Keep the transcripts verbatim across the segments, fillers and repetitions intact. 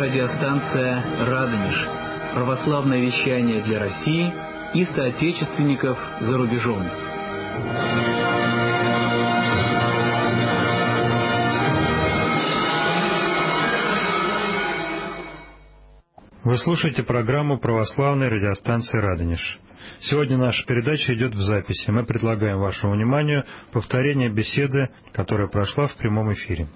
радиостанция «Радонеж». Православное вещание для России и соотечественников за рубежом. Вы слушаете программу православной радиостанции «Радонеж». Сегодня наша передача идет в записи. Мы предлагаем вашему вниманию повторение беседы, которая прошла в прямом эфире.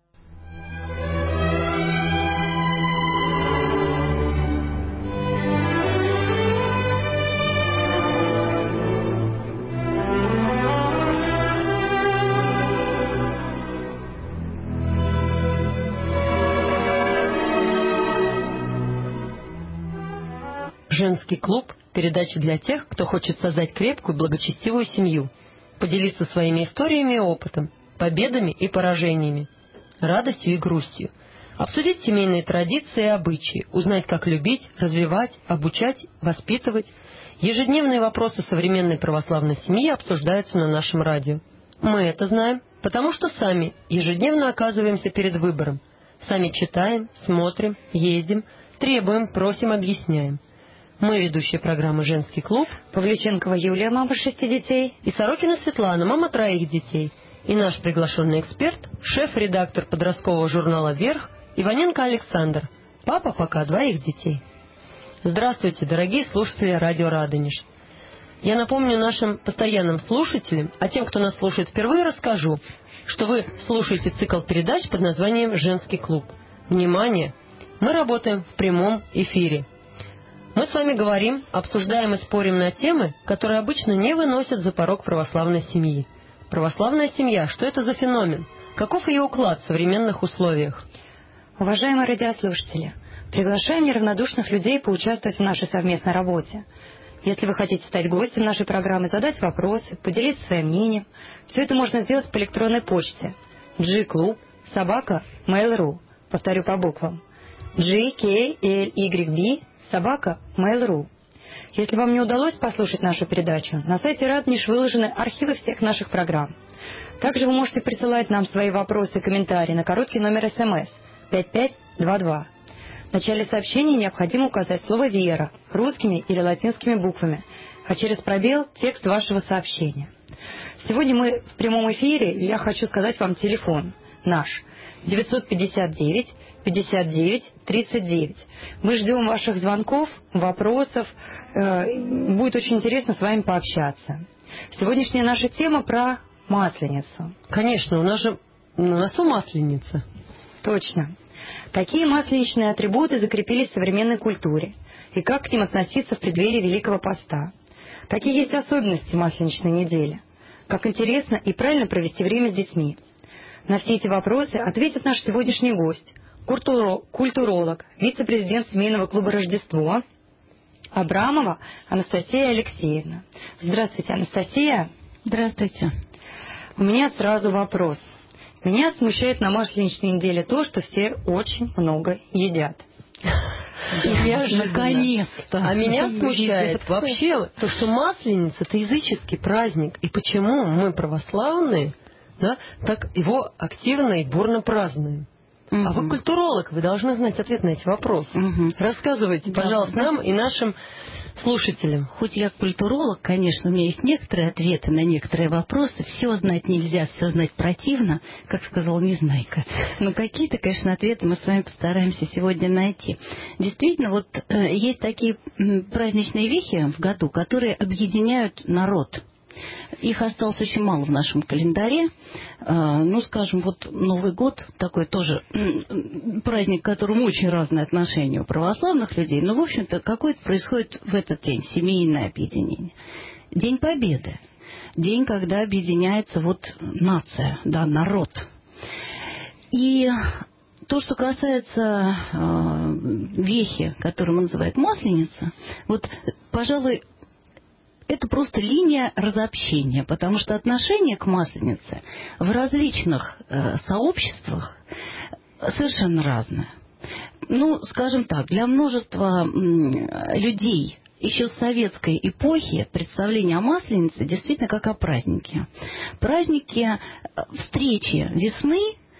Женский клуб – передача для тех, кто хочет создать крепкую, благочестивую семью, поделиться своими историями и опытом, победами и поражениями, радостью и грустью, обсудить семейные традиции и обычаи, узнать, как любить, развивать, обучать, воспитывать. Ежедневные вопросы современной православной семьи обсуждаются на нашем радио. Мы это знаем, потому что сами ежедневно оказываемся перед выбором. Сами читаем, смотрим, ездим, требуем, просим, объясняем. Мы ведущие программы «Женский клуб», Павлюченкова Юлия, мама шести детей, и Сорокина Светлана, мама троих детей, и наш приглашенный эксперт, шеф-редактор подросткового журнала «Вверх» Иваненко Александр, папа пока двоих детей. Здравствуйте, дорогие слушатели радио «Радонеж». Я напомню нашим постоянным слушателям, а тем, кто нас слушает впервые, расскажу, что вы слушаете цикл передач под названием «Женский клуб». Внимание! Мы работаем в прямом эфире. Мы с вами говорим, обсуждаем и спорим на темы, которые обычно не выносят за порог православной семьи. Православная семья, что это за феномен? Каков ее уклад в современных условиях? Уважаемые радиослушатели, приглашаем неравнодушных людей поучаствовать в нашей совместной работе. Если вы хотите стать гостем нашей программы, задать вопросы, поделиться своим мнением, все это можно сделать по электронной почте джи клуб собака мэйл точка ру. Повторю по буквам. джи кей эл уай би собака мэйл точка ру. Если вам не удалось послушать нашу передачу, на сайте Радонеж выложены архивы всех наших программ. Также вы можете присылать нам свои вопросы и комментарии на короткий номер СМС пять пять два два. В начале сообщения необходимо указать слово «Вера» русскими или латинскими буквами, а через пробел текст вашего сообщения. Сегодня мы в прямом эфире, и я хочу сказать вам телефон наш девятьсот пятьдесят девять пятьдесят девять тридцать девять. Мы ждем ваших звонков, вопросов. Будет очень интересно с вами пообщаться. Сегодняшняя наша тема про Масленицу. Конечно, у нас же на носу Масленица. Точно. Какие масленичные атрибуты закрепились в современной культуре? И как к ним относиться в преддверии Великого Поста? Какие есть особенности Масленичной недели? Как интересно и правильно провести время с детьми? На все эти вопросы ответит наш сегодняшний гость, культуролог, вице-президент семейного клуба «Рождество» Абрамова Анастасия Алексеевна. Здравствуйте, Анастасия. Здравствуйте. У меня сразу вопрос. Меня смущает на Масленичной неделе то, что все очень много едят. Наконец-то. А меня смущает вообще то, что Масленица – это языческий праздник. И почему мы, православные, да, так его активно и бурно празднуем. Угу. А вы культуролог, вы должны знать ответ на эти вопросы. Угу. Рассказывайте, да, пожалуйста, да. нам и нашим слушателям. Хоть я культуролог, конечно, у меня есть некоторые ответы на некоторые вопросы. Все знать нельзя, все знать противно, как сказал Незнайка. Но какие-то, конечно, ответы мы с вами постараемся сегодня найти. Действительно, вот э, есть такие праздничные вехи в году, которые объединяют народ. Их осталось очень мало в нашем календаре. Ну, скажем, вот Новый год, такой тоже праздник, к которому очень разные отношения у православных людей. Но, в общем-то, какое-то происходит в этот день семейное объединение. День Победы. День, когда объединяется вот нация, да, народ. И то, что касается э, вехи, которую мы называем Масленица, вот, пожалуй, это просто линия разобщения, потому что отношение к Масленице в различных э, сообществах совершенно разное. Ну, скажем так, для множества м, людей еще с советской эпохи представление о Масленице действительно как о празднике. Празднике встречи весны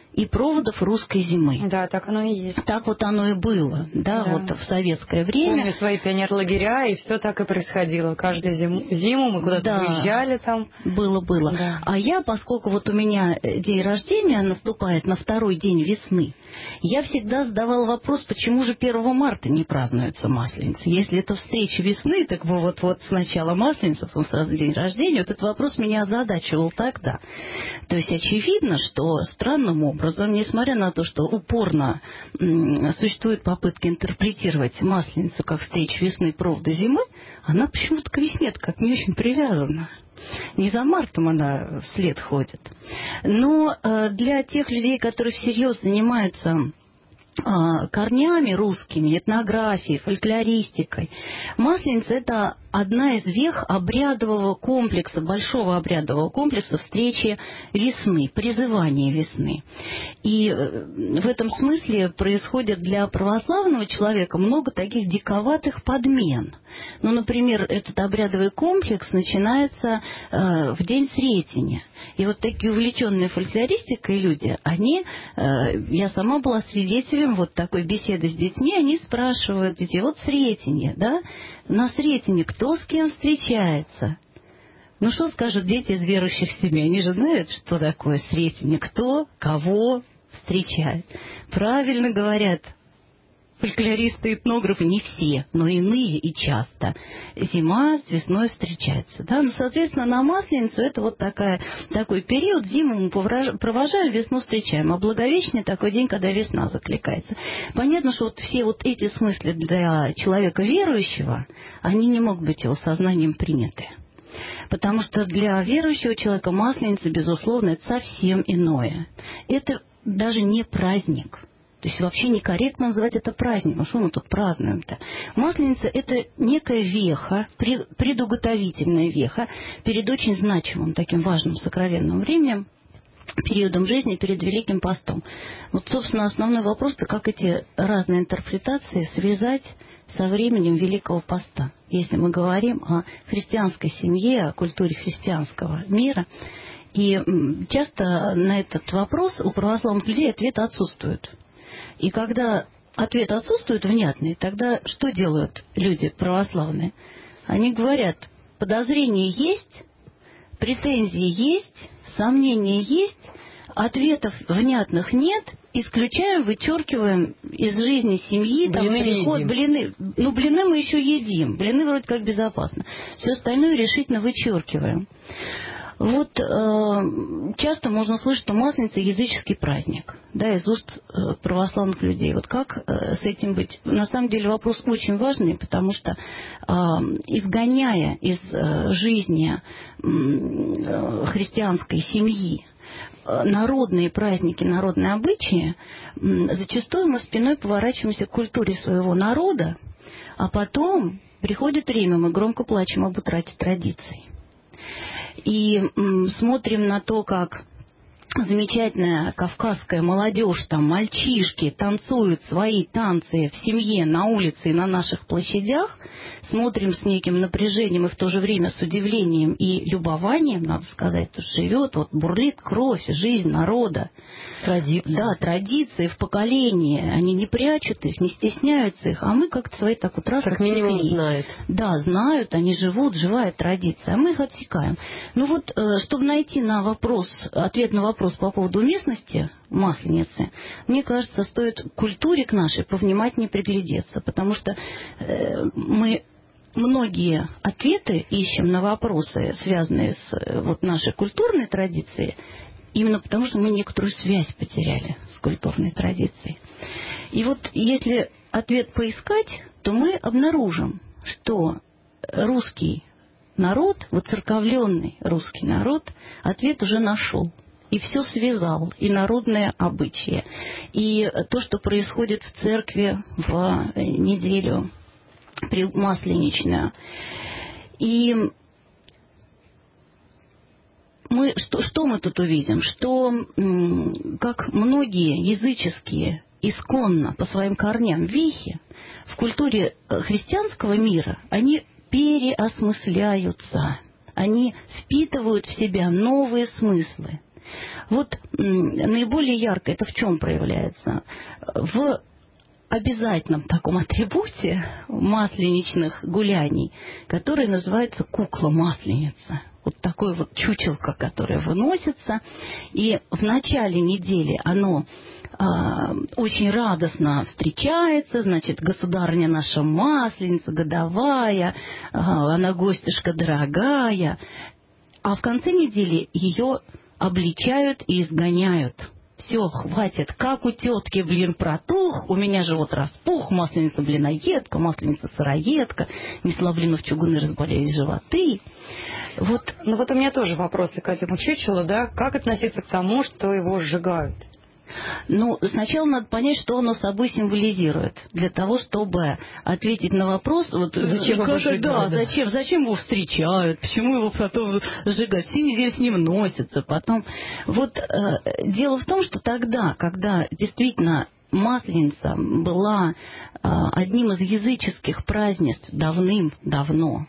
и проводов русской зимы. Да, так оно и есть. Так вот оно и было, да, да. вот в советское время. Помню свои пионерлагеря, и все так и происходило. Каждую зиму, зиму мы куда-то да. выезжали там. Было, было. Да. А я, поскольку вот у меня день рождения наступает на второй день весны, я всегда задавала вопрос, почему же первого марта не празднуется Масленица? Если это встреча весны, так вот-вот сначала Масленица, потом сразу день рождения. Вот этот вопрос меня озадачивал тогда. То есть очевидно, что странным образом, несмотря на то, что упорно м, существуют попытки интерпретировать Масленицу как встречу весны, провода зимы, она почему-то к весне как не очень привязана. Не за мартом она вслед ходит. Но э, для тех людей, которые всерьез занимаются э, корнями русскими, этнографией, фольклористикой, Масленица — это одна из вех обрядового комплекса, большого обрядового комплекса встречи весны, призывания весны. И в этом смысле происходит для православного человека много таких диковатых подмен. Ну, например, этот обрядовый комплекс начинается э, в день Сретения. И вот такие увлеченные фольклористикой люди, они, э, я сама была свидетелем вот такой беседы с детьми, они спрашивают детей, вот Сретение, да, на Сретение кто с кем встречается? Ну, что скажут дети из верующих семей? Они же знают, что такое Сретение, кто, кого встречает. Правильно говорят фольклористы, этнографы, не все, но иные и часто. Зима с весной встречается. Да? Ну, соответственно, на Масленицу это вот такая, такой период. Зиму мы провожаем, весну встречаем. А Благовещение — такой день, когда весна закликается. Понятно, что вот все вот эти смыслы для человека верующего, они не могут быть его сознанием приняты. Потому что для верующего человека Масленица, безусловно, это совсем иное. Это даже не праздник. То есть вообще некорректно называть это праздником. Что мы тут празднуем-то? Масленица — это некая веха, предуготовительная веха перед очень значимым, таким важным, сокровенным временем, периодом жизни перед Великим Постом. Вот, собственно, основной вопрос-то, как эти разные интерпретации связать со временем Великого Поста. Если мы говорим о христианской семье, о культуре христианского мира. И часто на этот вопрос у православных людей ответ отсутствует. И когда ответ отсутствует внятный, тогда что делают люди православные? Они говорят, подозрения есть, претензии есть, сомнения есть, ответов внятных нет, исключаем, вычеркиваем из жизни семьи, там, блины приход, блины. Ну, блины мы еще едим, блины вроде как безопасно. Все остальное решительно вычеркиваем. Вот э, часто можно слышать, что Масленица — языческий праздник, да, из уст э, православных людей. Вот как э, с этим быть? На самом деле вопрос очень важный, потому что э, изгоняя из э, жизни э, христианской семьи э, народные праздники, народные обычаи, э, зачастую мы спиной поворачиваемся к культуре своего народа, а потом приходит время, мы громко плачем об утрате традиций. И м, смотрим на то, как замечательная кавказская молодежь, там мальчишки танцуют свои танцы в семье, на улице и на наших площадях. Смотрим с неким напряжением и в то же время с удивлением и любованием, надо сказать, тут живет, вот бурлит кровь, жизнь народа. Традиции. Да, традиции в поколении. Они не прячут их, не стесняются их, а мы как-то свои так вот раз как отсекли. минимум знают. Да, знают, они живут, живая традиция, а мы их отсекаем. Ну вот, чтобы найти на вопрос, ответ на вопрос по поводу уместности Масленицы, мне кажется, стоит к культуре к нашей повнимательнее приглядеться, потому что э, мы многие ответы ищем на вопросы, связанные с вот, нашей культурной традицией, именно потому что мы некоторую связь потеряли с культурной традицией. И вот если ответ поискать, то мы обнаружим, что русский народ, воцерковленный русский народ, ответ уже нашел. И все связал, и народные обычаи, и то, что происходит в церкви в неделю масленичную. И мы, что, что мы тут увидим? Что, как многие языческие, исконно по своим корням вехи, в культуре христианского мира, они переосмысляются, они впитывают в себя новые смыслы. Вот наиболее ярко это в чем проявляется? В обязательном таком атрибуте масленичных гуляний, который называется кукла-масленица. Вот такое вот чучелко, которое выносится, и в начале недели оно а, очень радостно встречается, значит, государыня наша масленица, годовая, а, она гостюшка дорогая, а в конце недели ее обличают и изгоняют. Все, хватит, как у тетки блин протух, у меня живот распух, масленица блиноедка, масленица сыроедка, несла блинов чугуны, разболелись животы. Вот. Ну вот у меня тоже вопросы к этому чучелу, да, как относиться к тому, что его сжигают? Ну, сначала надо понять, что оно собой символизирует, для того, чтобы ответить на вопрос, вот, зачем, как, его да, зачем, зачем его встречают, почему его потом сжигают, всю неделю с ним носятся, потом. Вот э, дело в том, что тогда, когда действительно Масленица была э, одним из языческих празднеств давным-давно,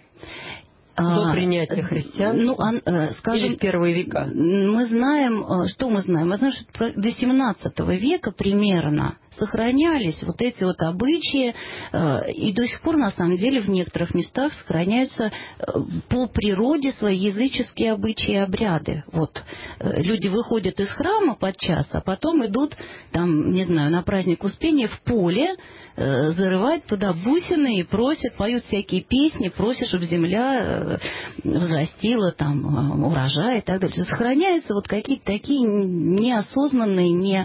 до принятия христианства? Ну, а, скажем, или в первые века? Мы знаем, что мы знаем? Мы знаем, что до семнадцатого века примерно сохранялись вот эти вот обычаи, и до сих пор, на самом деле, в некоторых местах сохраняются по природе свои языческие обычаи и обряды. Вот люди выходят из храма подчас, а потом идут, там, не знаю, на праздник Успения в поле, зарывать туда бусины и просят, поют всякие песни, просят, чтобы земля взрастила там урожай и так далее. Сохраняются вот какие-то такие неосознанные, не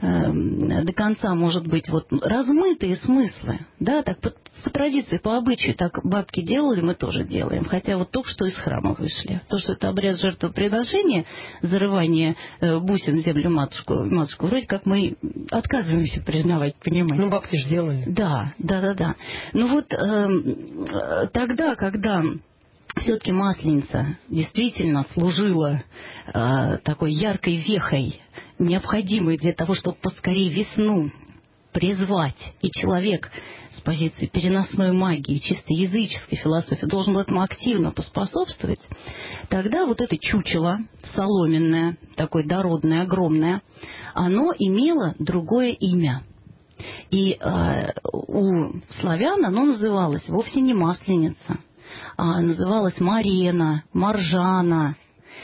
до конца, может быть, вот размытые смыслы. Да, так по, по традиции, по обычаю, так бабки делали, мы тоже делаем. Хотя вот только что из храма вышли. То, что это обряд жертвоприношения, зарывание бусин в землю матушку, матушку, вроде как мы отказываемся признавать, понимаете. Ну, бабки же делали. Да, да, да, да. Ну вот э, тогда, когда все-таки Масленица действительно служила э, такой яркой вехой, необходимой для того, чтобы поскорее весну призвать, и человек с позиции переносной магии, чисто языческой философии должен был этому активно поспособствовать, тогда вот это чучело соломенное, такое дородное, огромное, оно имело другое имя. И э, у славян оно называлось вовсе не Масленица, а называлось Марена, Маржана,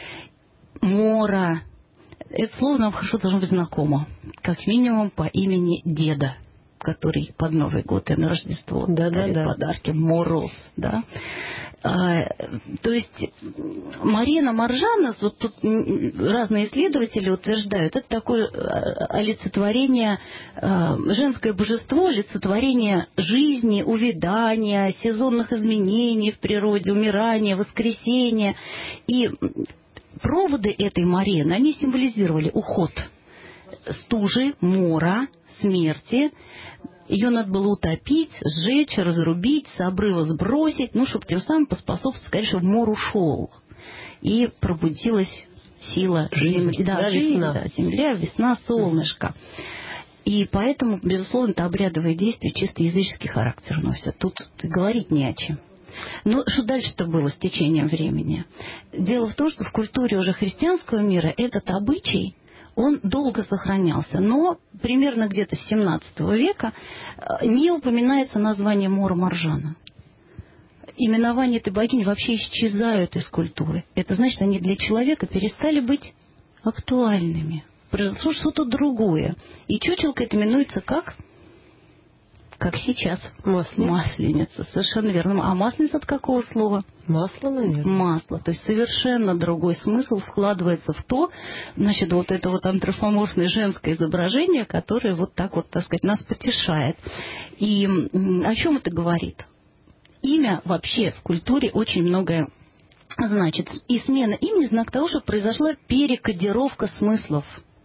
Мора. Это слово нам хорошо должно быть знакомо, как минимум по имени деда, который под Новый год и на Рождество дарит подарки, Мороз, да. А, то есть Марена, Маржана, вот тут разные исследователи утверждают, это такое олицетворение, женское божество, олицетворение жизни, увядания, сезонных изменений в природе, умирания, воскресения. И проводы этой Марены, они символизировали уход стужи, мора, смерти. Ее надо было утопить, сжечь, разрубить, с обрыва сбросить, ну, чтобы тем самым поспособствовать, сказать, что в мор ушел. И пробудилась сила земли. Да, да, жизнь, весна. Да, земля, весна, солнышко. И поэтому, безусловно, это обрядовые действия чисто языческий характер носят. Тут говорить не о чем. Но что дальше-то было с течением времени? Дело в том, что в культуре уже христианского мира этот обычай, он долго сохранялся, но примерно где-то с семнадцатого века не упоминается название Мора-Маржана. Именования этой богини вообще исчезают из культуры. Это значит, они для человека перестали быть актуальными. Произошло что-то другое. И чучелка это именуется как? Как сейчас. Масленица. Масленица, совершенно верно. А масленица от какого слова? Масло, наверное. Масло. То есть совершенно другой смысл вкладывается в то, значит, вот это вот антропоморфное женское изображение, которое вот так вот, так сказать, нас потешает. И о чем это говорит? Имя вообще в культуре очень многое значит. И смена имени знак того, что произошла перекодировка смыслов.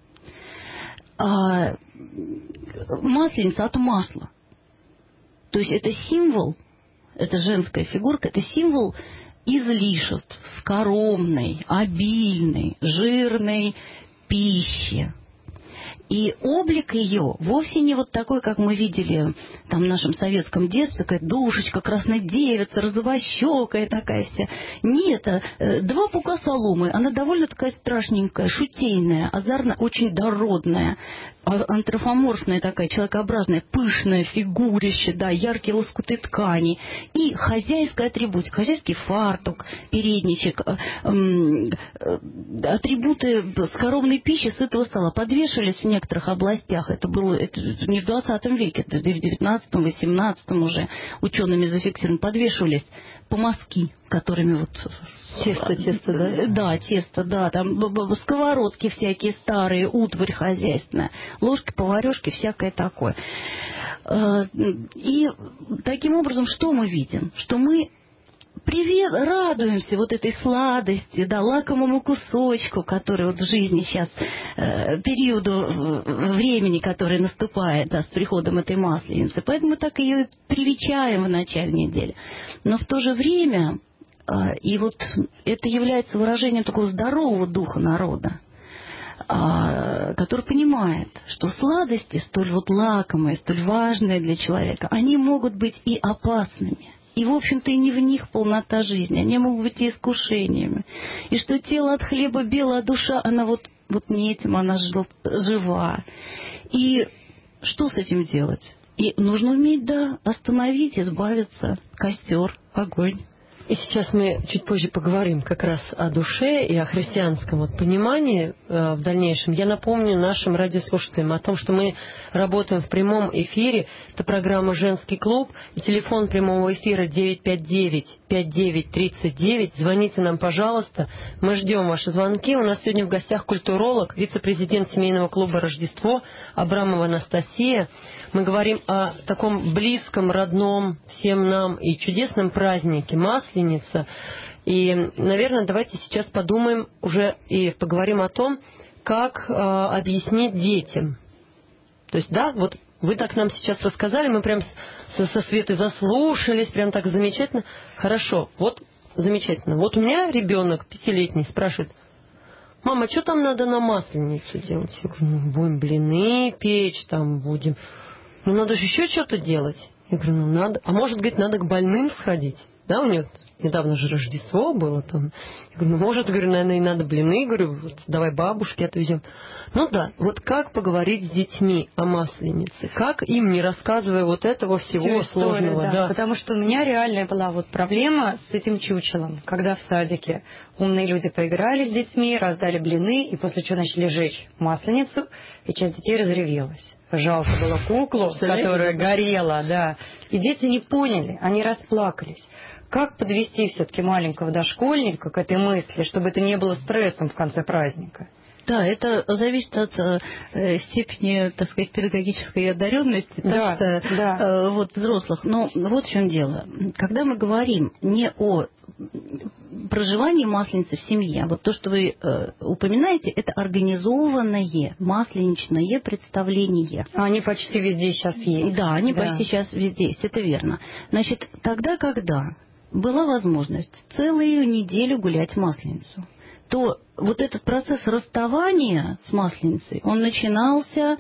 А масленица от масла. То есть это символ, это женская фигурка, это символ излишеств, скоромной, обильной, жирной пищи. И облик ее вовсе не вот такой, как мы видели там в нашем советском детстве, такая душечка, краснодевица, розовощекая такая вся. Нет, э, два пука соломы, она довольно такая страшненькая, шутейная, озорная, очень дородная, антропоморфная такая, человекообразная, пышная фигурище, да, яркие лоскуты ткани. И хозяйская атрибутика, хозяйский фартук, передничек, э, э, атрибуты скоромной пищи, сытого стола подвешивались в некоторых областях. Это было это не в двадцатом веке, это в девятнадцатом, восемнадцатом уже учеными зафиксировано. Подвешивались помазки, которыми вот... Тесто, тесто, да? Да, тесто, да. Там сковородки всякие старые, утварь хозяйственная, ложки, поварешки, всякое такое. И таким образом, что мы видим? Что мы привет, радуемся вот этой сладости, да, лакомому кусочку, который вот в жизни сейчас, э, периоду времени, который наступает, да, с приходом этой Масленицы. Поэтому мы так ее привечаем в начале недели. Но в то же время, э, и вот это является выражением такого здорового духа народа, э, который понимает, что сладости, столь вот лакомые, столь важные для человека, они могут быть и опасными. И, в общем-то, и не в них полнота жизни. Они могут быть и искушениями. И что тело от хлеба белое, а душа, она вот, вот не этим, она жива. И что с этим делать? И нужно уметь, да, остановить, избавиться. Костер, огонь. И сейчас мы чуть позже поговорим как раз о душе и о христианском вот понимании э, в дальнейшем. Я напомню нашим радиослушателям о том, что мы работаем в прямом эфире. Это программа «Женский клуб». И телефон прямого эфира девять пять девять пять девять тридцать девять. Звоните нам, пожалуйста. Мы ждем ваши звонки. У нас сегодня в гостях культуролог, вице-президент семейного клуба «Рождество» Абрамова Анастасия. Мы говорим о таком близком, родном всем нам и чудесном празднике Масленица. И, наверное, давайте сейчас подумаем уже и поговорим о том, как э, объяснить детям. То есть, да, вот вы так нам сейчас рассказали, мы прям со, со Светой заслушались, прям так замечательно. Хорошо, вот замечательно. Вот у меня ребенок пятилетний спрашивает: мама, что там надо на Масленицу делать? Я говорю, ну, будем блины печь, там будем... Ну, надо же еще что-то делать. Я говорю, ну, надо. А может, говорит, надо к больным сходить. Да, у нее недавно же Рождество было там. Я говорю, ну, может, говорю, наверное, и надо блины. Я говорю, вот, давай бабушке отвезем. Ну, да, вот как поговорить с детьми о Масленице? Как им, не рассказывая вот этого всего Всю историю, сложного? да. Да. Потому что у меня реальная была вот проблема с этим чучелом. Когда в садике умные люди поиграли с детьми, раздали блины, и после чего начали жечь Масленицу, и часть детей разревелась. Жалко было куклу, которая горела, да. И дети не поняли, они расплакались. Как подвести все-таки маленького дошкольника к этой мысли, чтобы это не было стрессом в конце праздника? Да, это зависит от э, степени, так сказать, педагогической одаренности да, так, да. Э, вот, взрослых. Но вот в чем дело. Когда мы говорим не о проживании Масленицы в семье, а вот то, что вы э, упоминаете, это организованное масленичное представление. Они почти везде сейчас есть. Да, они да. почти сейчас везде есть, это верно. Значит, тогда, когда была возможность целую неделю гулять Масленицу, то вот этот процесс расставания с Масленицей, он начинался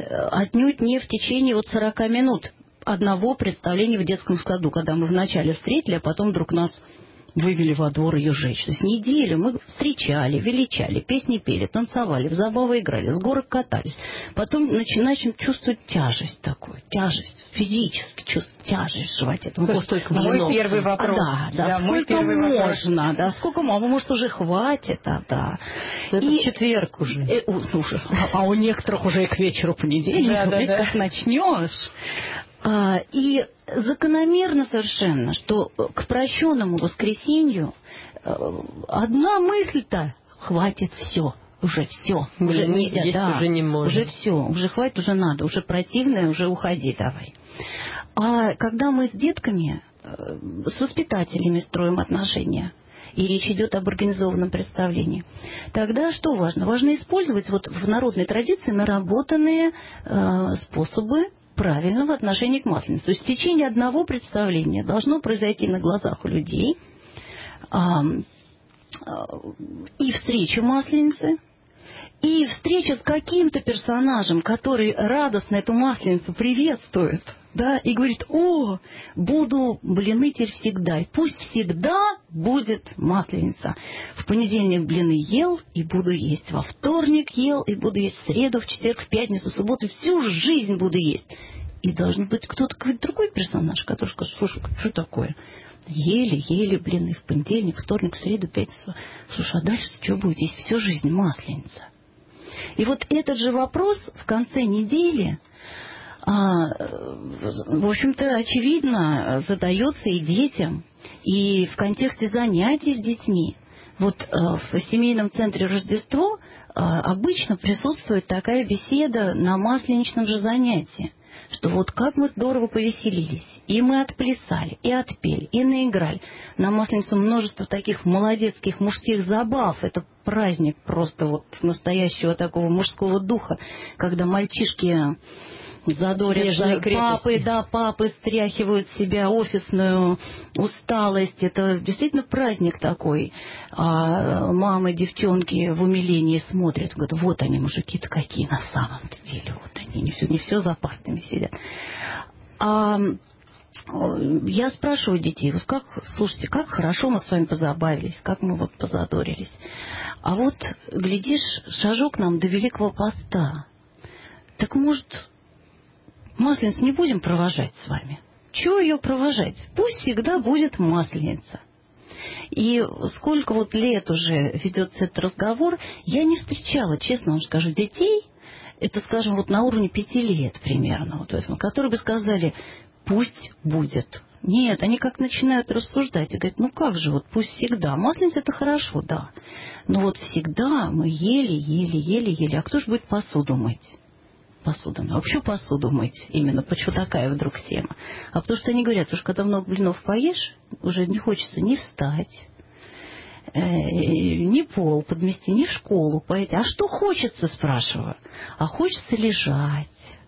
отнюдь не в течение вот сорока минут одного представления в детском саду, когда мы вначале встретили, а потом вдруг нас вывели во двор ее жечь. То есть неделю мы встречали, величали, песни пели, танцевали, в забавы играли, с горок катались. Потом начинаем чувствовать тяжесть такую, тяжесть, физически чувствовать тяжесть в животе. Ну, столько мой первый вопрос. А, да, да, да, сколько можно, да, сколько мама, может, уже хватит, а, да. Это и, в четверг уже. И, у, слушай, а у некоторых уже и к вечеру понедельника, да, да, да. как начнешь. А, и закономерно совершенно, что к прощенному воскресенью одна мысль-то хватит, все, уже все, уже нельзя, да, уже не можно. Уже все, уже хватит, уже надо, уже противное, уже уходи давай. А когда мы с детками, с воспитателями строим отношения, и речь идет об организованном представлении, тогда что важно? Важно использовать вот в народной традиции наработанные э, способы правильного отношения к Масленице. То есть в течение одного представления должно произойти на глазах у людей а, а, и встреча Масленицы, И встреча с каким-то персонажем, который радостно эту Масленицу приветствует, да, и говорит: о, буду блины теперь всегда, и пусть всегда будет Масленица. В понедельник блины ел и буду есть, во вторник ел и буду есть, в среду, в четверг, в пятницу, в субботу, всю жизнь буду есть. И должен быть кто-то, какой-то другой персонаж, который скажет: слушай, что такое? Ели, ели блины в понедельник, вторник, в среду, пятницу. Слушай, а дальше что будет, если всю жизнь Масленица? И вот этот же вопрос в конце недели, а, в общем-то, очевидно, задается и детям, и в контексте занятий с детьми. Вот а, в семейном центре Рождество а, обычно присутствует такая беседа на масленичном же занятии, что вот как мы здорово повеселились, и мы отплясали, и отпели, и наиграли. На Масленицу множество таких молодецких мужских забав. Это праздник просто вот настоящего такого мужского духа, когда мальчишки задорят папы, да, папы стряхивают с себя офисную усталость. Это действительно праздник такой. А мамы, девчонки в умилении смотрят, говорят: вот они, мужики-то какие на самом-то деле. Вот они, не все, не все за партами сидят. А я спрашиваю детей: вот как, слушайте, как хорошо мы с вами позабавились, как мы вот позадорились. А вот, глядишь, шажок нам до Великого Поста. Так может, Масленицу не будем провожать с вами? Чего ее провожать? Пусть всегда будет Масленица. И сколько вот лет уже ведется этот разговор, я не встречала, честно вам скажу, детей, это, скажем, вот на уровне пяти лет примерно, вот, которые бы сказали: пусть будет. Нет, они как начинают рассуждать и говорят: ну как же, вот пусть всегда. Масленица — это хорошо, да. Но вот всегда мы ели, ели, ели, ели. А кто же будет посуду мыть? Посуду. А вообще посуду мыть именно. Почему такая вдруг тема? А потому что они говорят, потому что когда много блинов поешь, уже не хочется ни встать, э, ни пол подмести, ни в школу пойти. А что хочется, спрашиваю? А хочется лежать.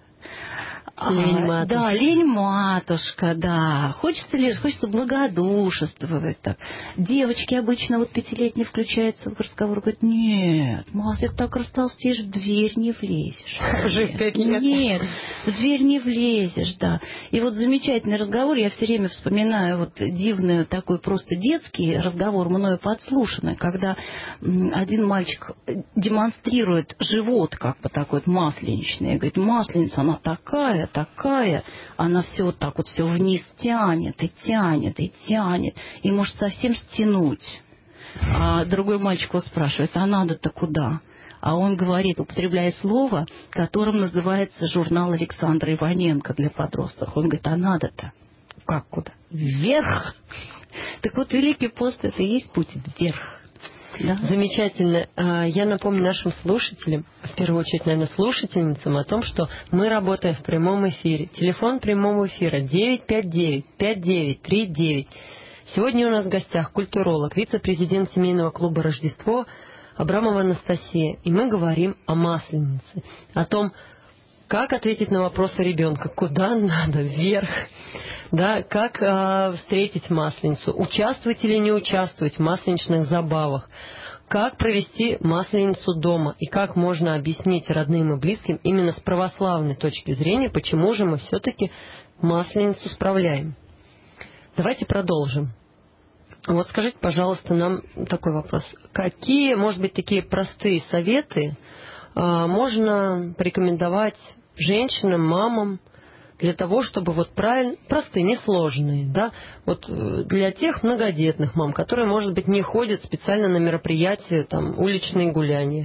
Лень матушка. Да, лень матушка, да. Хочется лишь, хочется благодушествовать. Так. Девочки обычно, вот пятилетние, включаются в разговор, говорят: нет, мама, ты так растолстеешь, в дверь не влезешь. Уже в пять лет. Нет, в дверь не влезешь, да. И вот замечательный разговор, я все время вспоминаю вот дивный такой просто детский разговор, мною подслушанный, когда один мальчик демонстрирует живот как бы такой вот масленичный, и говорит: масленица, она такая, такая, она все вот так вот все вниз тянет и тянет и тянет, и может совсем стянуть. А другой мальчик его спрашивает: а надо-то куда? А он говорит, употребляя слово, которым называется журнал Александра Иваненко для подростков. Он говорит: а надо-то как куда? Вверх. Так вот, Великий пост — это и есть путь вверх. Да. Замечательно. Я напомню нашим слушателям, в первую очередь, наверное, слушательницам, о том, что мы работаем в прямом эфире. Телефон прямого эфира девять пять девять пять девять три девять. Сегодня у нас в гостях культуролог, вице-президент семейного клуба «Рождество» Абрамова Анастасия. И мы говорим о Масленице, о том, как ответить на вопросы ребенка, куда надо, вверх. Да, как э, встретить Масленицу, участвовать или не участвовать в масленичных забавах, как провести Масленицу дома и как можно объяснить родным и близким именно с православной точки зрения, почему же мы все-таки Масленицу справляем. Давайте продолжим. Вот скажите, пожалуйста, нам такой вопрос. Какие, может быть, такие простые советы э, можно порекомендовать женщинам, мамам, для того, чтобы вот правильно, простые, несложные, да, вот для тех многодетных мам, которые, может быть, не ходят специально на мероприятия, там, уличные гуляния,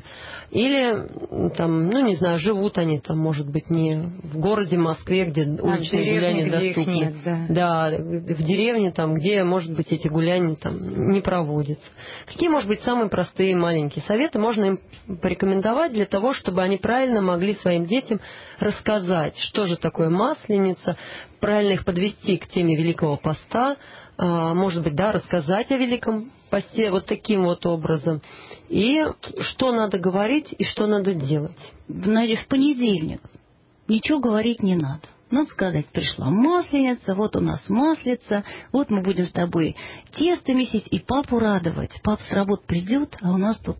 или, там, ну, не знаю, живут они там, может быть, не в городе Москве, где а уличные деревне, гуляния доступны. Нет, да. да, в деревне, там, где, может быть, эти гуляния там не проводятся. Какие, может быть, самые простые маленькие советы можно им порекомендовать для того, чтобы они правильно могли своим детям рассказать, что же такое Масленица, правильно их подвести к теме Великого Поста, может быть, да, рассказать о Великом Посте вот таким вот образом, и что надо говорить и что надо делать. В понедельник ничего говорить не надо. Надо сказать: пришла Масленица, вот у нас маслица, вот мы будем с тобой тесто месить и папу радовать. Папа с работы придет, а у нас тут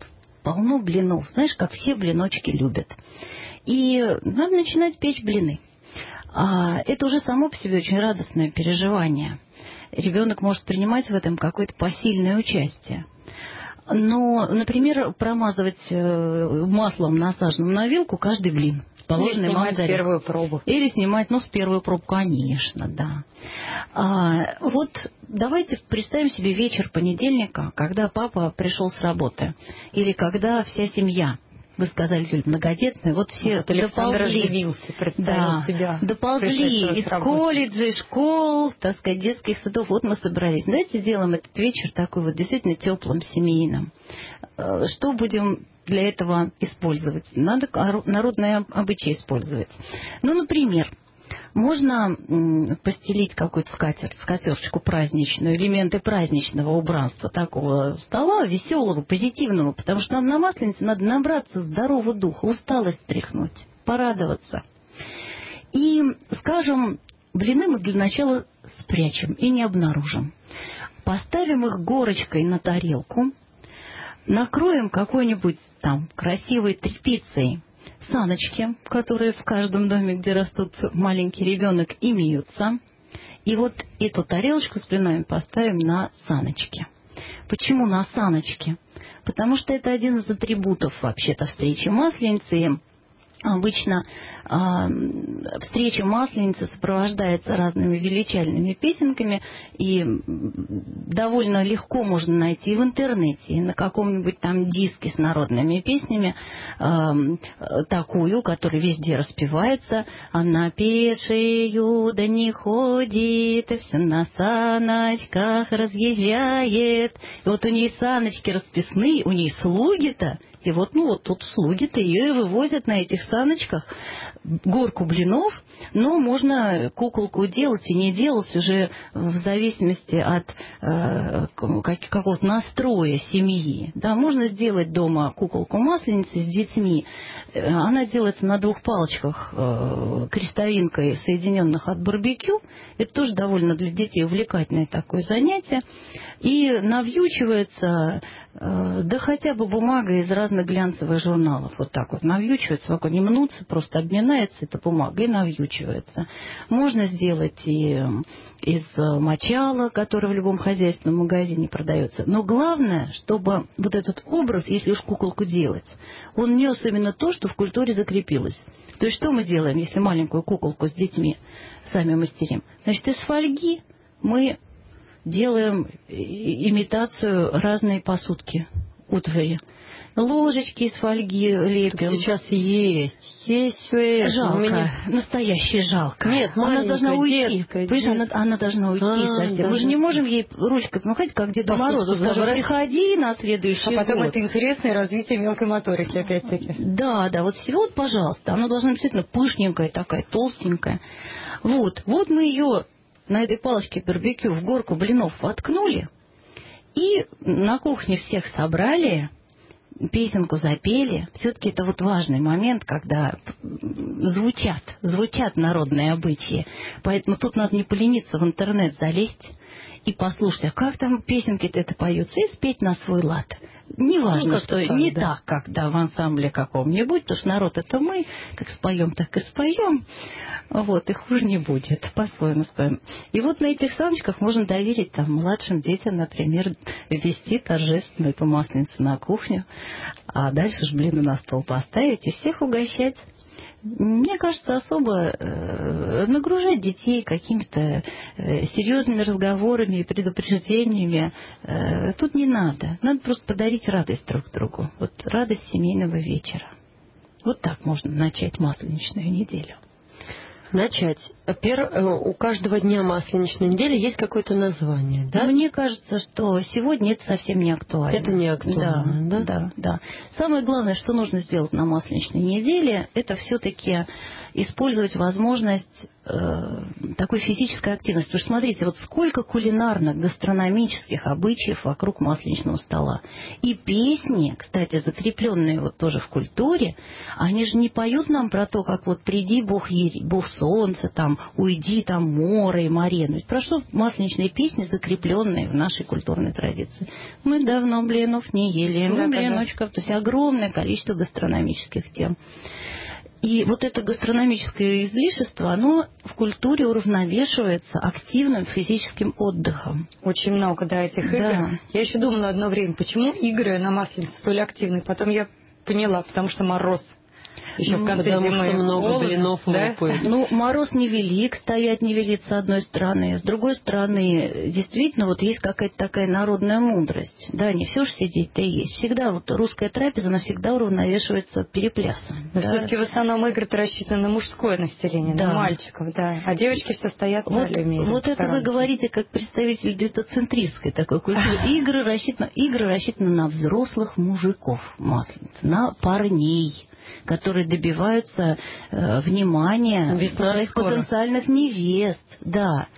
полно блинов. Знаешь, как все блиночки любят. И надо начинать печь блины. А это уже само по себе очень радостное переживание. Ребенок может принимать в этом какое-то посильное участие. Но, например, промазывать маслом, насаженным на вилку, каждый блин. Или снимать первую пробу. Или снимать, ну, с первую пробу, конечно, да. А, вот давайте представим себе вечер понедельника, когда папа пришел с работы. Или когда вся семья, вы сказали, Юль, многодетная, вот все вот Александр доползли, оживился, представил да, себя. доползли из колледжей, школ, так сказать, детских садов. Вот мы собрались. Давайте сделаем этот вечер такой вот действительно теплым, семейным. Что будем для этого использовать? Надо народные обычаи использовать. Ну, например, можно постелить какую-то скатерть, скатерточку праздничную, элементы праздничного убранства, такого стола, веселого, позитивного, потому что нам на Масленице надо набраться здорового духа, усталость тряхнуть, порадоваться. И, скажем, блины мы для начала спрячем и не обнаружим. Поставим их горочкой на тарелку, накроем какой-нибудь там красивой тряпицей саночки, которые в каждом доме, где растут маленький ребенок, имеются. И вот эту тарелочку с блинами поставим на саночки. Почему на саночки? Потому что это один из атрибутов вообще-то встречи Масленицы. Обычно э, встреча Масленицы сопровождается разными величальными песенками, и довольно легко можно найти в интернете, и на каком-нибудь там диске с народными песнями э, такую, которая везде распевается. Она пешею да не ходит, и все на саночках разъезжает. И вот у ней саночки расписные, у ней слуги-то. И вот, ну, вот тут слуги-то ее и вывозят на этих саночках горку блинов, но можно куколку делать и не делать уже в зависимости от э, какого-то настроя семьи. Да, можно сделать дома куколку Масленицы с детьми. Она делается на двух палочках э, крестовинкой, соединенных от барбекю. Это тоже довольно для детей увлекательное такое занятие. И навьючивается... Да хотя бы бумага из разных глянцевых журналов. Вот так вот навьючивается, не мнутся, просто обминается эта бумага и навьючивается. Можно сделать и из мочала, который в любом хозяйственном магазине продается. Но главное, чтобы вот этот образ, если уж куколку делать, он нес именно то, что в культуре закрепилось. То есть что мы делаем, если маленькую куколку с детьми сами мастерим? Значит, из фольги мы... делаем имитацию разной посудки, утвари. Ложечки из фольги лепим. Сейчас есть. Есть все это. Жалко. Меня... Настоящее жалко. Нет, она должна уйти. Детская, Понимаешь, она, она должна уйти а, совсем. Да, Мы же не можем ей ручкой помахать, как Деду Морозу. Скажем, приходи на следующий год. А потом год. Это интересное развитие мелкой моторики, опять-таки. Да, да, вот всего, вот, пожалуйста. Она должна быть действительно пышненькая такая, толстенькая. Вот, вот мы ее... на этой палочке барбекю в горку блинов воткнули, и на кухне всех собрали, песенку запели. Все-таки это вот важный момент, когда звучат, звучат народные обычаи. Поэтому тут надо не полениться в интернет залезть и послушать, а как там песенки-то это поются, и спеть на свой лад. Неважно, ну, что так, не да. так, как да, в ансамбле каком-нибудь, потому что народ это мы, как споем, так и споем. Вот, и хуже не будет, по-своему споем. И вот на этих саночках можно доверить там младшим детям, например, ввести торжественную эту масленицу на кухню, а дальше ж блины на стол поставить и всех угощать. Мне кажется, особо э, нагружать детей какими-то э, серьезными разговорами и предупреждениями э, тут не надо. Надо просто подарить радость друг другу. Вот радость семейного вечера. Вот так можно начать масленичную неделю. Начать. Пер... У каждого дня масленичной недели есть какое-то название, да? Мне кажется, что сегодня это совсем не актуально. Это не актуально, да? Да, да, да. Самое главное, что нужно сделать на масленичной неделе, это все-таки использовать возможность э, такой физической активности. Потому что, смотрите, вот сколько кулинарных, гастрономических обычаев вокруг масленичного стола. И песни, кстати, закрепленные вот тоже в культуре, они же не поют нам про то, как вот приди, Бог, ери, Бог солнца, там, уйди, там, море и марен. Ведь про что масленичные песни, закрепленные в нашей культурной традиции? Мы давно блинов не ели, мы блиночков, то есть огромное количество гастрономических тем. И вот это гастрономическое излишество, оно в культуре уравновешивается активным физическим отдыхом. Очень много, да, этих да. игр. Я еще думала одно время, почему игры на Масленице столь активны. Потом я поняла, потому что мороз. Еще ну, в конце потому зимы что много холодно, блинов да? лопают. Ну, мороз невелик, стоять невелик с одной стороны. С другой стороны, действительно, вот есть какая-то такая народная мудрость. Да, не все же сидеть-то и есть. Всегда вот русская трапеза, она всегда уравновешивается переплясом. Но да? все-таки в основном игры-то рассчитаны на мужское население, да. на мальчиков, да. А девочки все стоят вот, на люмире. Вот это вы говорите как представитель детоцентристской такой культуры. Игры рассчитаны, игры рассчитаны на взрослых мужиков, масленица, на парней, которые добиваются э, внимания Весна своих скоро. потенциальных невест, да.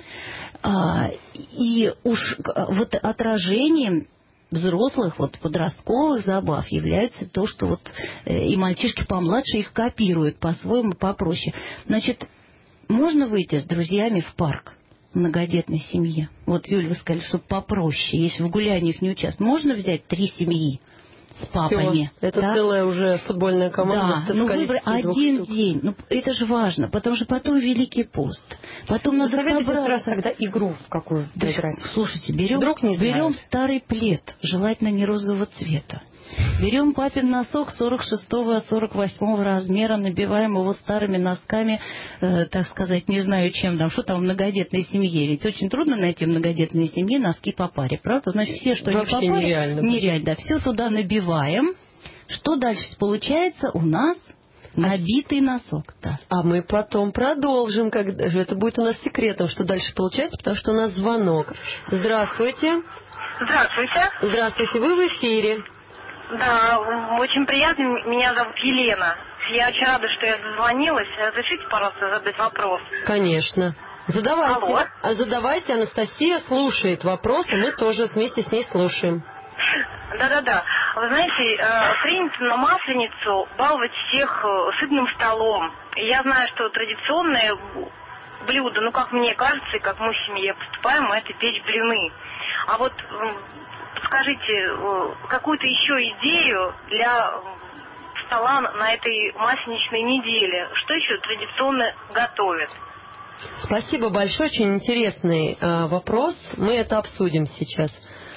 А, и уж вот отражением взрослых, вот подростковых забав является то, что вот э, и мальчишки помладше их копируют по-своему, попроще. Значит, можно выйти с друзьями в парк в многодетной семье? Вот, Юль, вы сказали, что попроще, если в гуляниях не участвовать. Можно взять три семьи с папами. Все, это да? целая уже футбольная команда. Да, ну выбрать один штук. день. Ну, это же важно, потому что потом Великий пост. Потом надо Советуйте собраться. раз тогда игру в какую Да, играть. слушайте, берем, Вдруг не берем знают. старый плед, желательно не розового цвета. Берем папин носок сорок шестого сорок восьмого размера, набиваем его старыми носками, э, так сказать, не знаю чем там, что там в многодетной семье. Ведь очень трудно найти в многодетной семье носки по паре, правда? Значит, все, что вообще не по паре, нереально. нереально, да, все туда набиваем. Что дальше получается? У нас набитый носок. Да. А мы потом продолжим, когда же это будет у нас секретом, что дальше получается, потому что у нас звонок. Здравствуйте. Здравствуйте. Здравствуйте, вы в эфире. Да, очень приятно. Меня зовут Елена. Я очень рада, что я дозвонилась. Разрешите, пожалуйста, задать вопрос? Конечно. Задавайте. Алло. А задавайте, Анастасия слушает вопросы, мы тоже вместе с ней слушаем. Да-да-да. Вы знаете, принято на Масленицу баловать всех сытным столом. И я знаю, что традиционное блюдо, ну, как мне кажется, и как мы в семье поступаем, это печь блины. А вот подскажите какую-то еще идею для стола на этой масленичной неделе. Что еще традиционно готовят? Спасибо большое, очень интересный э, вопрос. Мы это обсудим сейчас.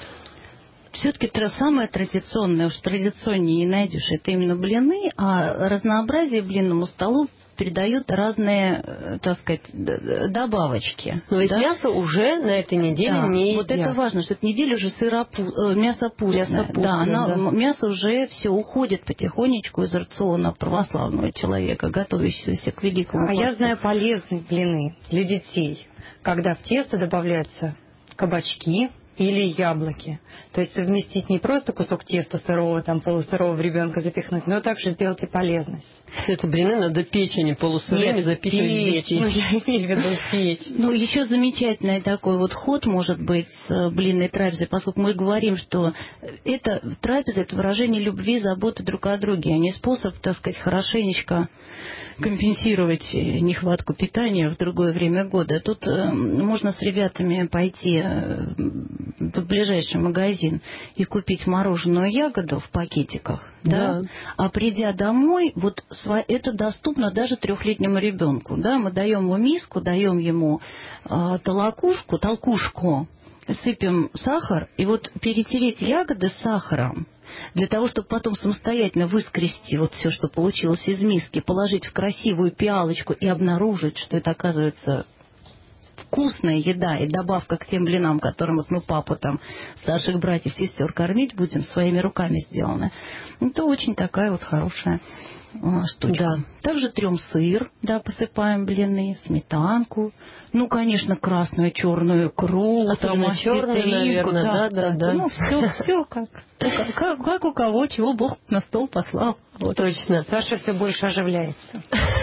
Все-таки самое традиционное, уж традиционнее не найдешь, это именно блины, а разнообразие блинному столу передают разные, так сказать, добавочки. Но ведь да? мясо уже на этой неделе да, не вот едят. это важно, что эта неделя уже сыропу... мясо пустное. Мясо пустное, да, она, да. Мясо уже все уходит потихонечку из рациона православного человека, готовящегося к великому А посту. я знаю полезные блины для детей, когда в тесто добавляются кабачки или яблоки. То есть совместить не просто кусок теста сырого, там полусырого в ребенка запихнуть, но также сделать и полезность. Все это блины надо печени полусырыми Нет, запихивать в печь, детей. ну, я имею в виду печь. Ну, еще замечательный такой вот ход может быть с блинной трапезой, поскольку мы говорим, что это трапеза, это выражение любви, заботы друг о друге, а не способ, так сказать, хорошенечко компенсировать нехватку питания в другое время года. Тут э, можно с ребятами пойти э, в ближайший магазин и купить мороженую ягоду в пакетиках, да? Да. А придя домой, вот это доступно даже трехлетнему ребенку, да? Мы даем ему миску, даем ему э, толокушку, толкушку, сыпем сахар, и вот перетереть ягоды с сахаром, для того, чтобы потом самостоятельно выскрести вот все, что получилось из миски, положить в красивую пиалочку и обнаружить, что это, оказывается, вкусная еда и добавка к тем блинам, которым вот мы папу там, старших братьев, сестер кормить будем, своими руками сделано. Это очень такая вот хорошая штучка. Да. Также трем сыр, да, посыпаем блины, сметанку. Ну, конечно, красную, черную икру, Особенно черную, наверное, да, да, да. Ну, все, все как, как, как у кого, чего Бог на стол послал. Вот. Точно. Саша все больше оживляется.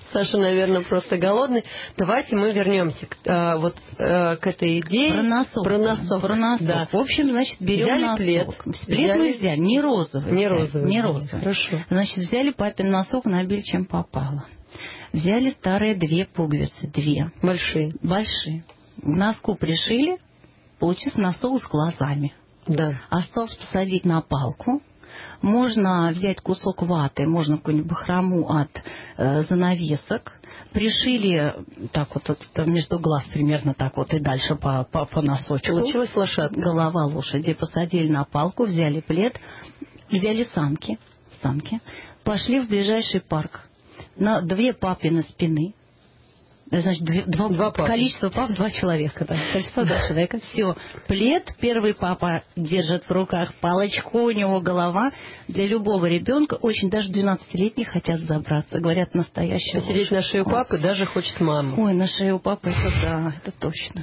Саша, наверное, просто голодный. Давайте мы вернемся к, а, вот, а, к этой идее. Про носок. Про носок. Про носок. Да. В общем, значит, берем взяли носок. плед. Плед взяли... мы взяли, не розовый. Не взяли, розовый. Не розовый. Хорошо. Значит, взяли папин носок, набили чем попало. Взяли старые две пуговицы. Две. Большие. Большие. К носку пришили, получился носок с глазами. Да. Осталось посадить на палку. Можно взять кусок ваты, можно какую-нибудь бахрому от э, занавесок. Пришили так вот, вот между глаз примерно так вот и дальше по, по, по носочку. Получилась лошадка. Голова лошади. Посадили на палку, взяли плед, взяли санки, санки, пошли в ближайший парк. На две папины спины. Значит, две, два, два количество пап, два человека. Да. Количество два человека. Все. Плед первый папа держит в руках, палочку, у него голова. Для любого ребенка, очень даже двенадцатилетних хотят забраться. Говорят, настоящий. Посидеть на шею папы даже хочет мама. Ой, на шею папы, это да, это точно.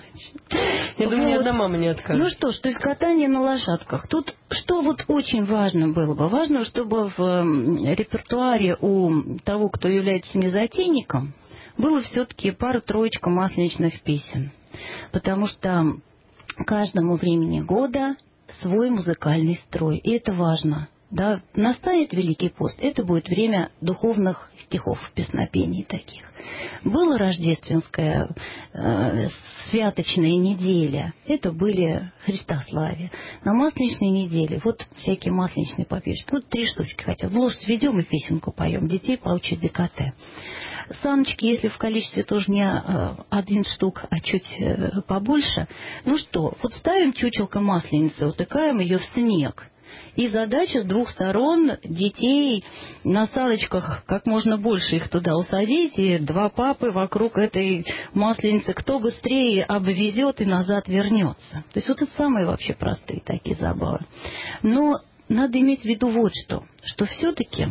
Я думаю, ни одна мама не откажет. Ну что ж, то есть катание на лошадках. Тут что вот очень важно было бы? Важно, чтобы в репертуаре у того, кто является мезотейником, было все-таки пара-троечка масленичных песен. Потому что каждому времени года свой музыкальный строй. И это важно. Да? Настанет Великий пост. Это будет время духовных стихов, песнопений таких. Была рождественская э, святочная неделя. Это были Христославия. На масленичной неделе вот всякие масленичные попевочки. Вот три штучки хотя бы. В лошадь ведем и песенку поем. Детей поучат декоте. Саночки, если в количестве тоже не один штук, а чуть побольше. Ну что, вот ставим чучелко масленицы, утыкаем ее в снег. И задача с двух сторон детей на саночках как можно больше их туда усадить, и два папы вокруг этой масленицы, кто быстрее обвезет и назад вернется. То есть вот это самые вообще простые такие забавы. Но надо иметь в виду вот что, что все-таки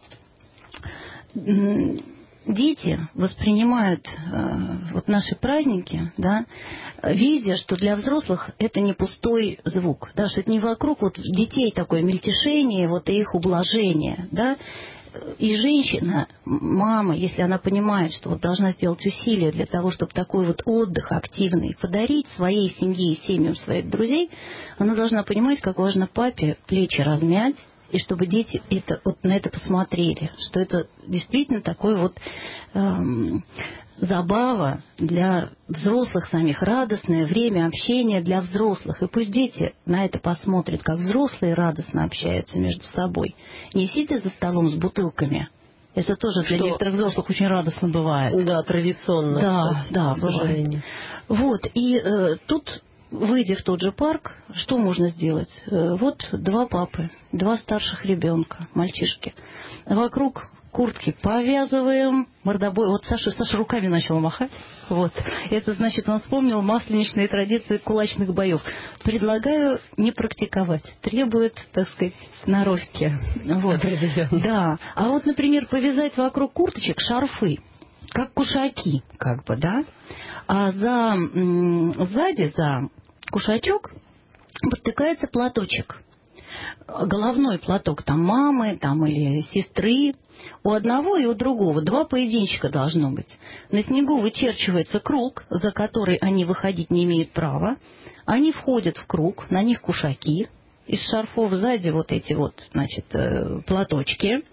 дети воспринимают э, вот наши праздники, да, видя, что для взрослых это не пустой звук, да, что это не вокруг вот детей такое мельтешение, вот и их ублажение, да. И женщина, мама, если она понимает, что вот должна сделать усилия для того, чтобы такой вот отдых активный подарить своей семье и семьям своих друзей, она должна понимать, как важно папе плечи размять, и чтобы дети это, вот на это посмотрели, что это действительно такой вот эм, забава для взрослых самих, радостное время общения для взрослых. И пусть дети на это посмотрят, как взрослые радостно общаются между собой. Не сидя за столом с бутылками. Это тоже для что? Некоторых взрослых очень радостно бывает. Да, традиционно. Да, да, бывает. Вот, и э, тут... Выйдя в тот же парк, что можно сделать? Вот два папы, два старших ребенка, мальчишки. Вокруг куртки повязываем, мордобой. Вот Саша, Саша руками начал махать. Вот. Это значит, он вспомнил масленичные традиции кулачных боев. Предлагаю не практиковать. Требует, так сказать, сноровки. Вот. Да. А вот, например, повязать вокруг курточек шарфы, как кушаки, как бы, да? А за, сзади, за кушачок протыкается платочек. Головной платок там мамы там, или сестры. У одного и у другого два поединчика должно быть. На снегу вычерчивается круг, за который они выходить не имеют права. Они входят в круг, на них кушаки. Из шарфов сзади вот эти вот, значит, платочки.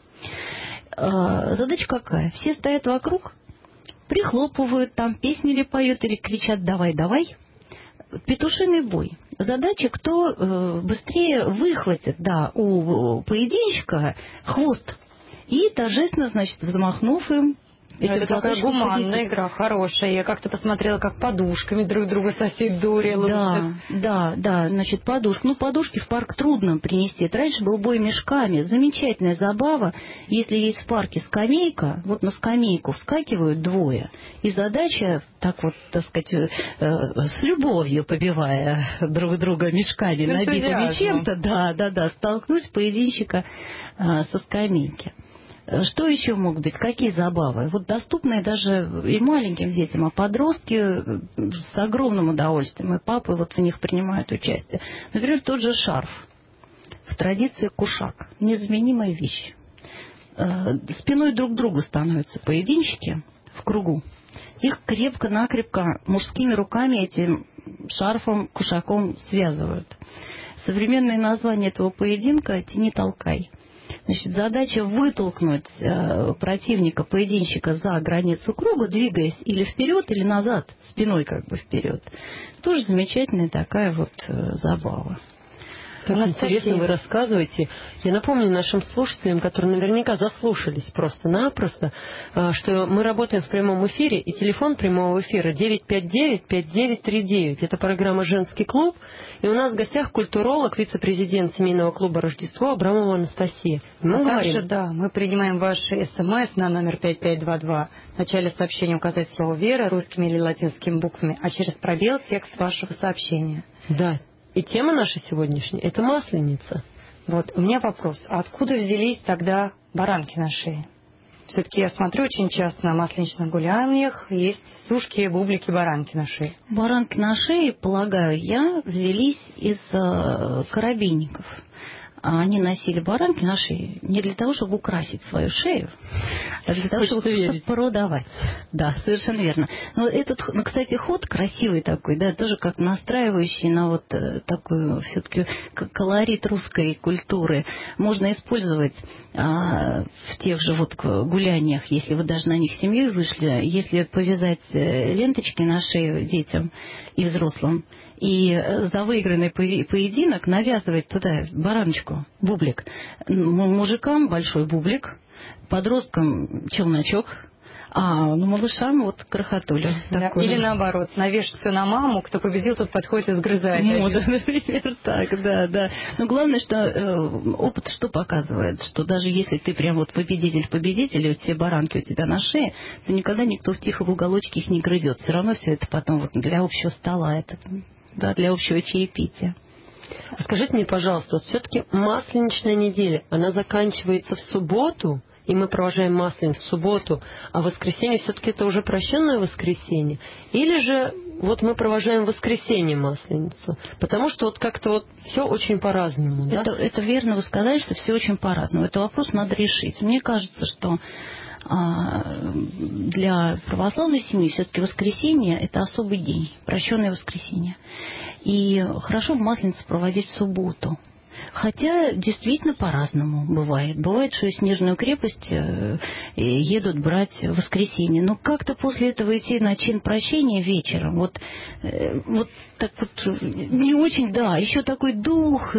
Задача какая? Все стоят вокруг, прихлопывают там, песни ли поют, или кричат «давай, давай». Петушиный бой. Задача, кто э, быстрее выхватит, да, у поединщика хвост. И торжественно, значит, взмахнув им... Это такая гуманная игра, хорошая. Я как-то посмотрела, как подушками друг друга соседи дурят. Да, да, да, значит, подушка. Ну, подушки в парк трудно принести. Это раньше был бой мешками. Замечательная забава. Если есть в парке скамейка, вот на скамейку вскакивают двое. И задача, так вот, так сказать, э, с любовью побивая друг друга мешками, набитыми чем-то, да, да, да, столкнуть поединщика э, со скамейки. Что еще могут быть? Какие забавы? Вот доступные даже и маленьким детям, а подростки с огромным удовольствием, и папы вот в них принимают участие. Например, тот же шарф. В традиции кушак. Незаменимая вещь. спиной друг к другу становятся поединщики в кругу. Их крепко-накрепко мужскими руками этим шарфом, кушаком связывают. Современное название этого поединка — «тяни-толкай». Значит, задача вытолкнуть э, противника, поединщика за границу круга, двигаясь или вперед, или назад, спиной как бы вперед. Тоже замечательная такая вот э, забава. Как интересно вы рассказываете. Я напомню нашим слушателям, которые наверняка заслушались просто-напросто, что мы работаем в прямом эфире, и телефон прямого эфира девять пять девять пять девять три девять. Это программа «Женский клуб». И у нас в гостях культуролог, вице-президент семейного клуба «Рождество» Абрамова Анастасия. Мы а говорим... также, да, мы принимаем ваши смс на номер пять пять два два. В начале сообщения указать слово «Вера» русскими или латинскими буквами, а через пробел текст вашего сообщения. Да. И тема наша сегодняшняя – это Масленица. Вот, у меня вопрос. А откуда взялись тогда баранки на шее? Все-таки я смотрю, очень часто на масленичных гуляниях есть сушки, бублики, баранки на шее. Баранки на шее, полагаю я, взялись из э, карабинников. Они носили баранки на шее не для того, чтобы украсить свою шею, а для того, чтобы, чтобы продавать. Да, совершенно верно. Но этот, ну, кстати, ход красивый такой, да, тоже как настраивающий на вот такую все-таки колорит русской культуры. Можно использовать а, в тех же вот гуляниях, если вы даже на них с семьей вышли, если повязать ленточки на шею детям и взрослым, и за выигранный поединок навязывать туда бараночку, бублик. Мужикам большой бублик, подросткам челночок, а ну, малышам вот крохотуля. Да, или наоборот, навешать все на маму, кто победил, тот подходит и сгрызает. Мода, например, так, да, да. Но главное, что э, опыт что показывает, что даже если ты прям вот победитель-победитель, и вот все баранки у тебя на шее, то никогда никто в тихом уголочке их не грызет. Все равно все это потом вот для общего стола, это, да, для общего чаепития. Скажите мне, пожалуйста, вот все-таки масленичная неделя, она заканчивается в субботу, и мы провожаем Масленицу в субботу, а в воскресенье все-таки это уже прощенное воскресенье? Или же вот мы провожаем в воскресенье Масленицу? Потому что вот как-то вот все очень по-разному. Да? Это, это верно вы сказали, что все очень по-разному. Это вопрос надо решить. Мне кажется, что для православной семьи все-таки воскресенье – это особый день, прощенное воскресенье. И хорошо бы Масленицу проводить в субботу. Хотя действительно по-разному бывает. Бывает, что Снежную крепость едут брать в воскресенье. Но как-то после этого идти на чин прощения вечером, вот, вот так вот не очень, да, еще такой дух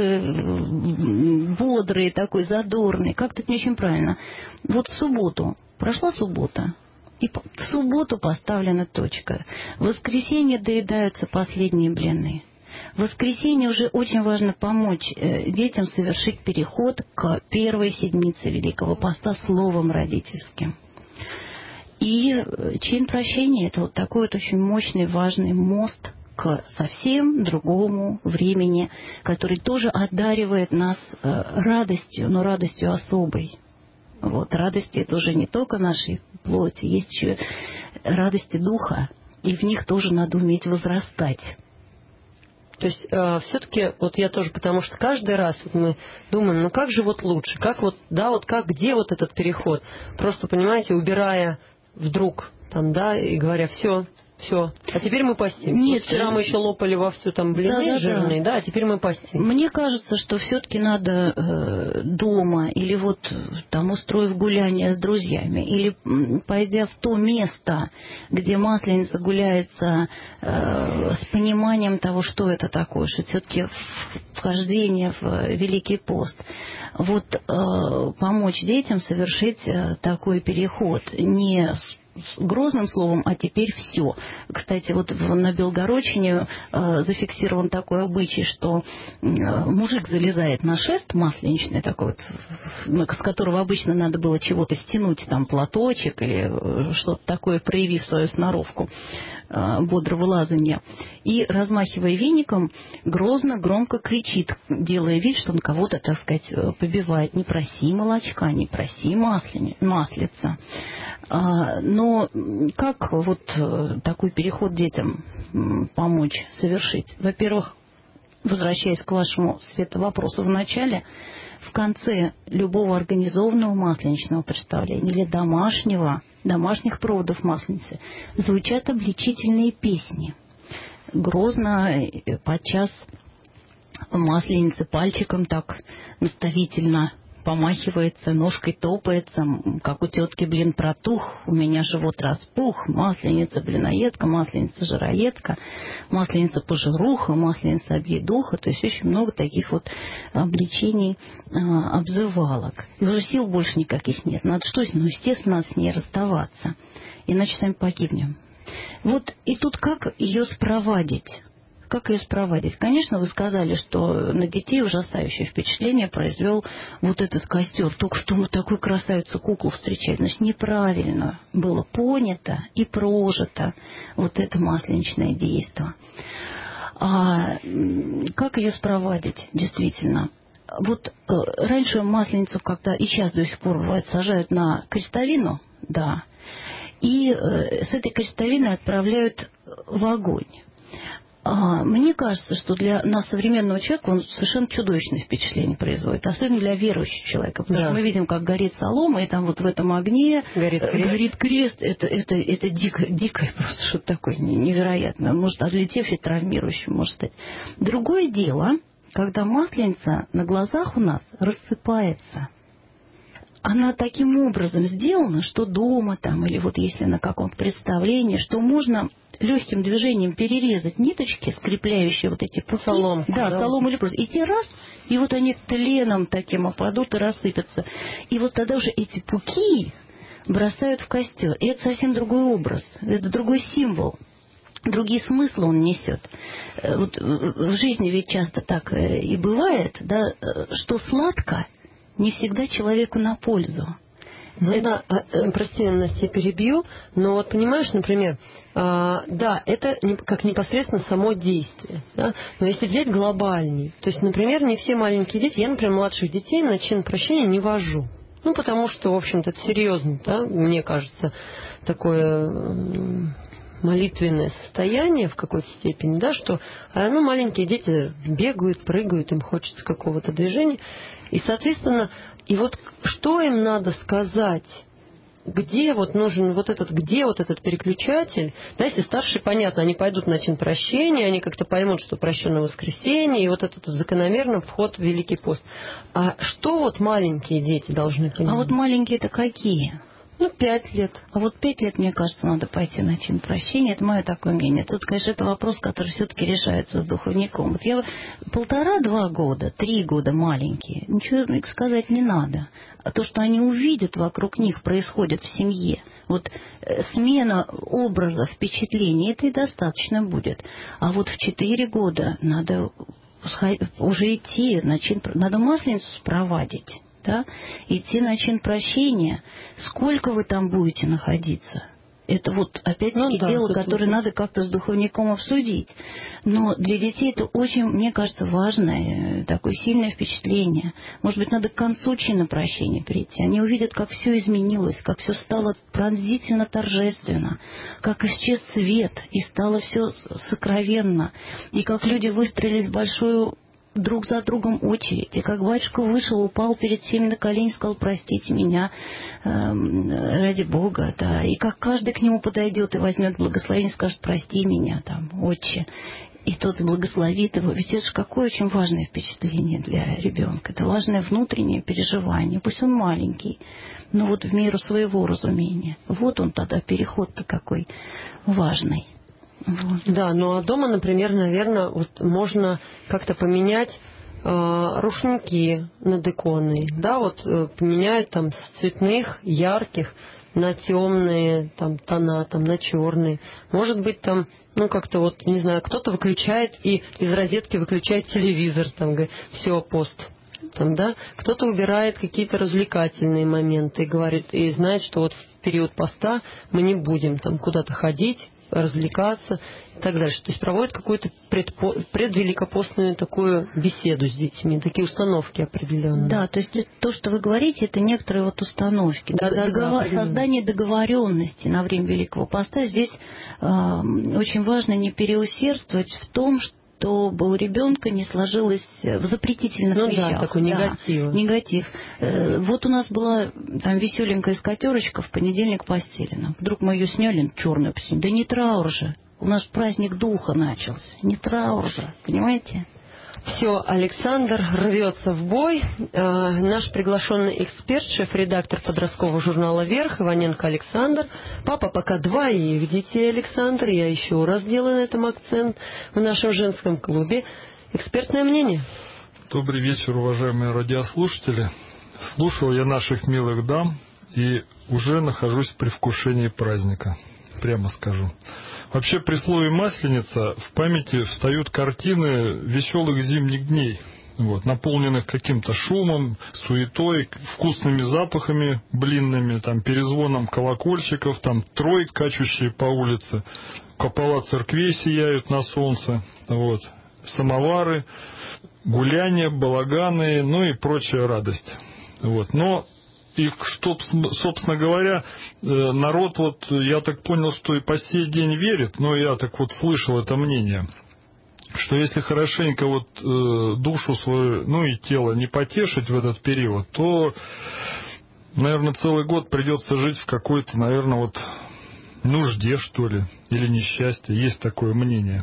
бодрый, такой задорный, как-то не очень правильно. Вот в субботу, прошла суббота, и в субботу поставлена точка. В воскресенье доедаются последние блины. В воскресенье уже очень важно помочь детям совершить переход к первой седмице Великого Поста словом родительским. И чин прощения – это вот такой вот очень мощный, важный мост к совсем другому времени, который тоже одаривает нас радостью, но радостью особой. Вот, радости – это уже не только нашей плоти, есть еще радости духа, и в них тоже надо уметь возрастать. То есть э, все-таки, вот я тоже, потому что каждый раз вот мы думаем, ну как же вот лучше, как вот, да, вот как, где вот этот переход? Просто, понимаете, убирая вдруг там, да, и говоря, все, все, а теперь мы постим. Нет, вот вчера мы еще лопали вовсю там блины да, да, жирные, да. да, а теперь мы постим. Мне кажется, что все-таки надо э, дома или вот там устроив гуляние с друзьями, или м, пойдя в то место, где Масленица гуляется э, с пониманием того, что это такое, что все-таки вхождение в Великий пост. Вот э, помочь детям совершить э, такой переход, не с грозным словом, а теперь все. Кстати, вот на Белгородчине э, зафиксирован такой обычай, что э, мужик залезает на шест масленичный, такой вот, с которого обычно надо было чего-то стянуть, там платочек или что-то такое, проявив свою сноровку э, бодрого лазания, и, размахивая веником, грозно, громко кричит, делая вид, что он кого-то, так сказать, побивает. Не проси молочка, не проси маслени, маслица. А, но как вот такой переход детям помочь совершить? Во-первых, возвращаясь к вашему, Света, вопросу в начале, в конце любого организованного масленичного представления или домашнего, домашних проводов масленицы звучат обличительные песни. Грозно, подчас масленица пальчиком так наставительно помахивается, ножкой топается, как у тетки блин протух, у меня живот распух, масленица блиноедка, масленица жироедка, масленица пожируха, масленица объедуха, то есть очень много таких вот обличений, а, обзывалок. И уже сил больше никаких нет. Надо что с ней? Ну, естественно, надо с ней расставаться, иначе сами погибнем. Вот и тут как ее спровадить? Как ее спровадить? Конечно, вы сказали, что на детей ужасающее впечатление произвел вот этот костер. Только что мы такую красавицу куклу встречали. Значит, неправильно было понято и прожито вот это масленичное действо. А как ее спровадить, действительно? Вот э, раньше масленицу, когда и сейчас до сих пор бывает, сажают на крестовину, да, и э, с этой крестовины отправляют в огонь. Мне кажется, что для нас, современного человека, он совершенно чудовищное впечатление производит, особенно для верующего человека, потому да. что мы видим, как горит солома, и там вот в этом огне горит крест. Горит крест. Это, это, это дико, дикое просто что-то такое невероятное, может, отлетевший, травмирующий, может стать. Другое дело, когда масленица на глазах у нас рассыпается. Она таким образом сделана, что дома там, или вот если на каком-то представлении, что можно легким движением перерезать ниточки, скрепляющие вот эти пуки. Солом. Да, да, солому или просто. И те раз, и вот они тленом таким опадут и рассыпятся. И вот тогда уже эти пуки бросают в костер. И это совсем другой образ, это другой символ. Другие смыслы он несет. Вот в жизни ведь часто так и бывает, да, что сладко не всегда человеку на пользу. Ну это... да, прости, Настя, я перебью, но вот понимаешь, например, а, да, это не, как непосредственно само действие, да, но если взять глобальней, то есть, например, не все маленькие дети, я, например, младших детей на чин прощения не вожу, ну, потому что, в общем-то, это серьезно, да, мне кажется, такое молитвенное состояние в какой-то степени, да, что, ну, маленькие дети бегают, прыгают, им хочется какого-то движения, и, соответственно, и вот что им надо сказать, где вот нужен вот этот, где вот этот переключатель, да, если старшие, понятно, они пойдут на чин прощения, они как-то поймут, что прощенное воскресенье, и вот этот вот закономерный вход в Великий пост. А что вот маленькие дети должны понимать? А вот маленькие-то какие? Ну, пять лет. А вот пять лет, мне кажется, надо пойти на чин прощения. Это мое такое мнение. Тут, конечно, это вопрос, который все-таки решается с духовником. Вот я полтора-два года, три года маленькие, ничего сказать не надо. А то, что они увидят вокруг них, происходит в семье. Вот смена образа, впечатлений, это и достаточно будет. А вот в четыре года надо уже идти, на чин, надо масленицу спровадить. Да, идти на чин прощения, сколько вы там будете находиться. Это вот опять-таки ну, да, дело, которое вот. Надо как-то с духовником обсудить. Но для детей это очень, мне кажется, важное, такое сильное впечатление. Может быть, надо к концу чина прощения прийти. Они увидят, как все изменилось, как все стало пронзительно торжественно, как исчез свет, и стало все сокровенно, и как люди выстроились в большую друг за другом очередь. И как батюшка вышел, упал перед всеми на колени, сказал: простите меня, э, ради Бога. Да. И как каждый к нему подойдет и возьмет благословение, скажет: прости меня, там, отче. И тот благословит его. Ведь это же какое очень важное впечатление для ребенка. Это важное внутреннее переживание. Пусть он маленький, но вот в меру своего разумения. Вот он тогда, переход-то какой важный. Вот. Да, ну а дома, например, наверное, вот можно как-то поменять э, рушники над иконой, да, вот э, поменять там с цветных, ярких на темные там тона, там на черные. Может быть, там, ну как-то вот, не знаю, кто-то выключает и из розетки выключает телевизор, там, говорит: все, пост. Там, да? Кто-то убирает какие-то развлекательные моменты и говорит, и знает, что вот в период поста мы не будем там куда-то ходить, развлекаться и так дальше. То есть проводит какую-то предпо... предвеликопостную такую беседу с детьми, такие установки определенные. Да, то есть то, что вы говорите, это некоторые вот установки. Да, да, Договор... да, Создание договоренности на время Великого Поста. Здесь э, очень важно не переусердствовать в том, чтобы у ребенка не сложилось в запретительных ну, вещах. Да, такой негатив. Да, негатив. Вот у нас была там веселенькая скатерочка, в понедельник постелена. Вдруг мы ее сняли, черную посидели. Да не траур же. У нас праздник духа начался. Не траур же, понимаете? Все, Александр рвется в бой. Э, наш приглашенный эксперт, шеф-редактор подросткового журнала «Вверх» Иваненко Александр. Папа пока двоих детей, Александр. Я еще раз делаю на этом акцент в нашем женском клубе. Экспертное мнение. Добрый вечер, уважаемые радиослушатели. Слушал я наших милых дам и уже нахожусь в предвкушении праздника, прямо скажу. Вообще, при слове «масленица» в памяти встают картины веселых зимних дней, вот, наполненных каким-то шумом, суетой, вкусными запахами блинными, там, перезвоном колокольчиков, там, трой, качущие по улице, купола церквей сияют на солнце, вот, самовары, гуляния, балаганы, ну и прочая радость. Вот. Но и, что, собственно говоря, народ, вот, я так понял, что и по сей день верит, но я так вот слышал это мнение, что если хорошенько вот душу свою, ну и тело не потешить в этот период, то, наверное, целый год придется жить в какой-то, наверное, вот нужде, что ли, или несчастье. Есть такое мнение.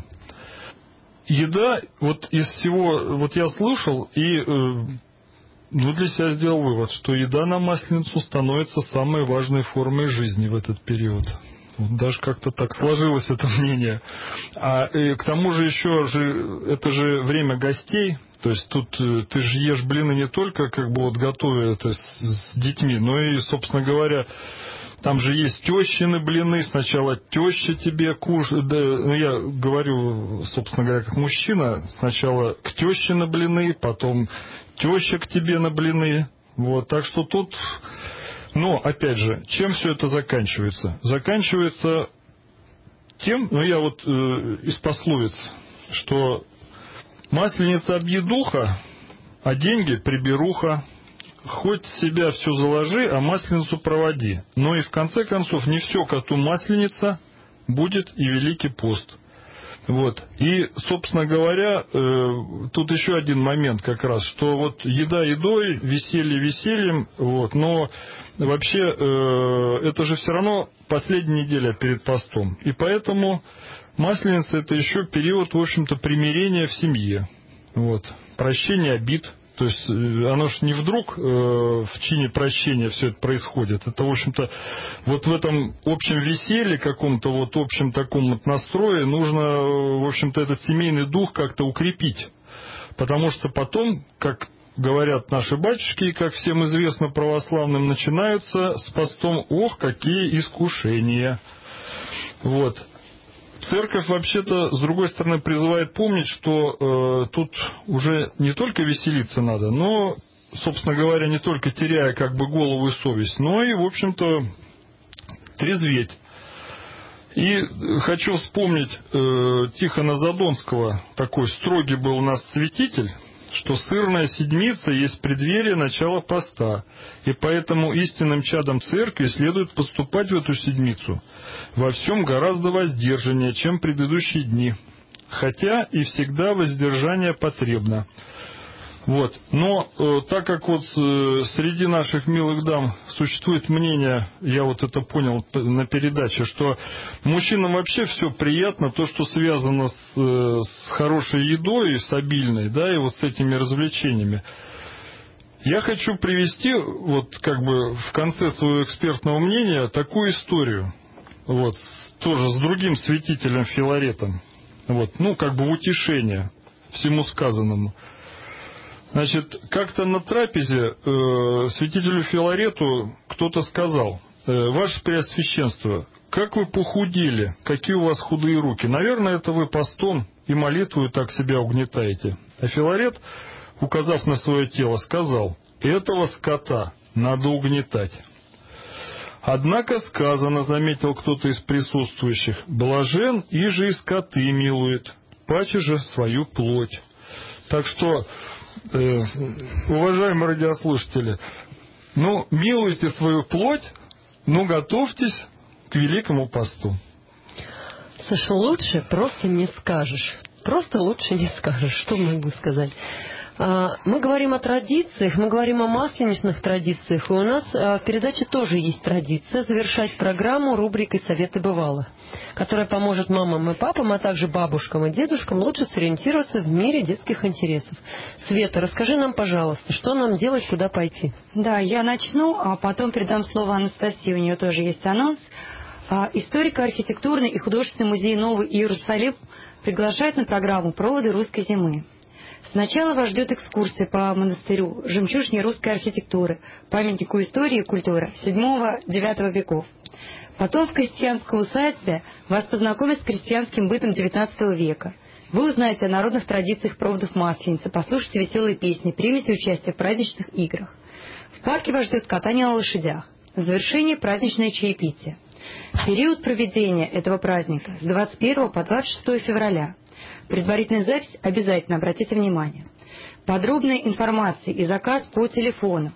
Еда, вот из всего, вот я слышал и... Ну, для себя сделал вывод, что еда на Масленицу становится самой важной формой жизни в этот период. Вот даже как-то так сложилось это мнение. А и к тому же еще же, это же время гостей. То есть тут ты же ешь блины не только как бы вот готовя это с, с детьми, но и, собственно говоря, там же есть тещины блины. Сначала теща тебе кушает. Да, ну, я говорю, собственно говоря, как мужчина. Сначала к теще на блины, потом теща к тебе на блины. Вот, так что тут... Но, опять же, чем все это заканчивается? Заканчивается тем, ну, я вот э, из пословиц, что масленица объедуха, а деньги приберуха. Хоть себя все заложи, а масленицу проводи. Но и в конце концов не все коту масленица, будет и Великий пост. Вот. И, собственно говоря, э, тут еще один момент как раз, что вот еда едой, веселье весельем, вот, но вообще э, это же все равно последняя неделя перед постом. И поэтому масленица — это еще период, в общем-то, примирения в семье. Вот. Прощение обид. То есть оно же не вдруг э, в чине прощения все это происходит. Это, в общем-то, вот в этом общем веселье, каком-то вот общем таком вот настрое нужно, в общем-то, этот семейный дух как-то укрепить. Потому что потом, как говорят наши батюшки, и как всем известно православным, начинаются с постом, ох, какие искушения. Вот. Церковь вообще-то, с другой стороны, призывает помнить, что э, тут уже не только веселиться надо, но, собственно говоря, не только теряя как бы голову и совесть, но и, в общем-то, трезветь. И хочу вспомнить э, Тихона Задонского, такой строгий был у нас святитель, что сырная седмица есть преддверие начала поста, и поэтому истинным чадом церкви следует поступать в эту седмицу во всем гораздо воздержаннее, чем предыдущие дни, хотя и всегда воздержание потребно. Вот. Но э, так как вот э, среди наших милых дам существует мнение, я вот это понял на передаче, что мужчинам вообще все приятно, то, что связано с, э, с хорошей едой, с обильной, да, и вот с этими развлечениями. Я хочу привести, вот как бы в конце своего экспертного мнения, такую историю, вот, с, тоже с другим святителем Филаретом, вот, ну, как бы в утешение всему сказанному. Значит, как-то на трапезе э, святителю Филарету кто-то сказал: э, «Ваше Преосвященство, как вы похудели, какие у вас худые руки. Наверное, это вы постом и молитвою так себя угнетаете». А Филарет, указав на свое тело, сказал: «Этого скота надо угнетать». Однако сказано, заметил кто-то из присутствующих, блажен иже и скоты милует, паче же свою плоть. Так что, э, уважаемые радиослушатели, ну, милуйте свою плоть, но готовьтесь к Великому посту. Саша, лучше просто не скажешь. просто лучше не скажешь, что могу сказать. Мы говорим о традициях, мы говорим о масленичных традициях, и у нас в передаче тоже есть традиция завершать программу рубрикой «Советы бывалых», которая поможет мамам и папам, а также бабушкам и дедушкам лучше сориентироваться в мире детских интересов. Света, расскажи нам, пожалуйста, что нам делать, куда пойти? Да, я начну, а потом передам слово Анастасии, у нее тоже есть анонс. Историко-архитектурный и художественный музей Новый Иерусалим приглашает на программу «Проводы русской зимы». Сначала вас ждет экскурсия по монастырю, жемчужине русской архитектуры, памятнику истории и культуры седьмого-девятого веков. Потом в крестьянской усадьбе вас познакомят с крестьянским бытом девятнадцатого века. Вы узнаете о народных традициях проводов Масленицы, послушаете веселые песни, примете участие в праздничных играх. В парке вас ждет катание на лошадях. В завершении праздничное чаепитие. Период проведения этого праздника с двадцать первого по двадцать шестое февраля. Предварительная запись обязательно, обратите внимание. Подробная информация и заказ по телефону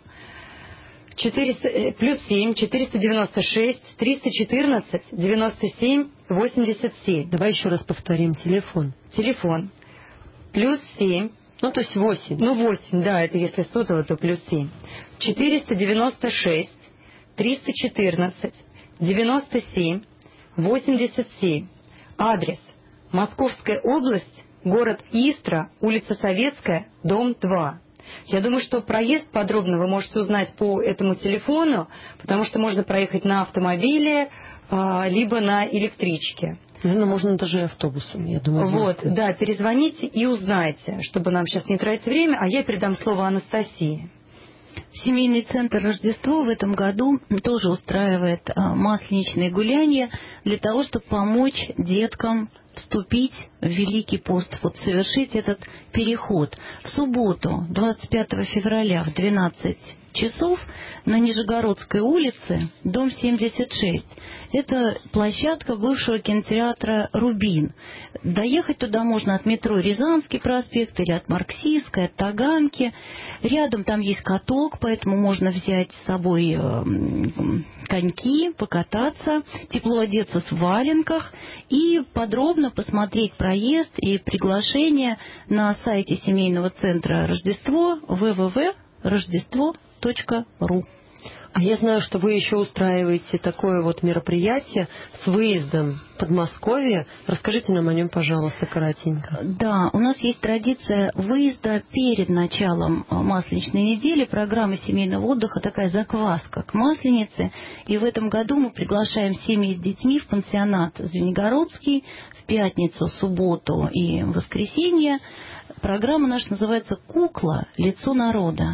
четыреста, плюс семь четыреста девяносто шесть триста четырнадцать девяносто семь восемьдесят семь. Давай еще раз повторим телефон. Телефон плюс семь, ну то есть восемь. Ну восемь, да, это если сотово, то плюс семь. четыреста девяносто шесть триста четырнадцать девяносто семь восемьдесят семь. Адрес: Московская область, город Истра, улица Советская, дом два. Я думаю, что проезд подробно вы можете узнать по этому телефону, потому что можно проехать на автомобиле, либо на электричке. Ну, можно даже и автобусом, я думаю. Вот, да, перезвоните и узнайте, чтобы нам сейчас не тратить время, а я передам слово Анастасии. Семейный центр «Рождество» в этом году тоже устраивает масленичные гуляния для того, чтобы помочь деткам вступить в Великий пост, вот совершить этот переход. В субботу, двадцать пятого февраля в двенадцать часов на Нижегородской улице, дом семьдесят шесть. Это площадка бывшего кинотеатра «Рубин». Доехать туда можно от метро Рязанский проспект или от Марксистской, от Таганки. Рядом там есть каток, поэтому можно взять с собой коньки, покататься, тепло одеться в валенках и подробно посмотреть проезд и приглашение на сайте семейного центра «Рождество» дабл ю дабл ю дабл ю точка рождество точка ру. А я знаю, что вы еще устраиваете такое вот мероприятие с выездом в Подмосковье. Расскажите нам о нем, пожалуйста, коротенько. Да, у нас есть традиция выезда перед началом Масленичной недели, программы семейного отдыха, такая закваска к Масленице. И в этом году мы приглашаем семьи с детьми в пансионат Звенигородский в пятницу, субботу и воскресенье. Программа наша называется «Кукла. Лицо народа».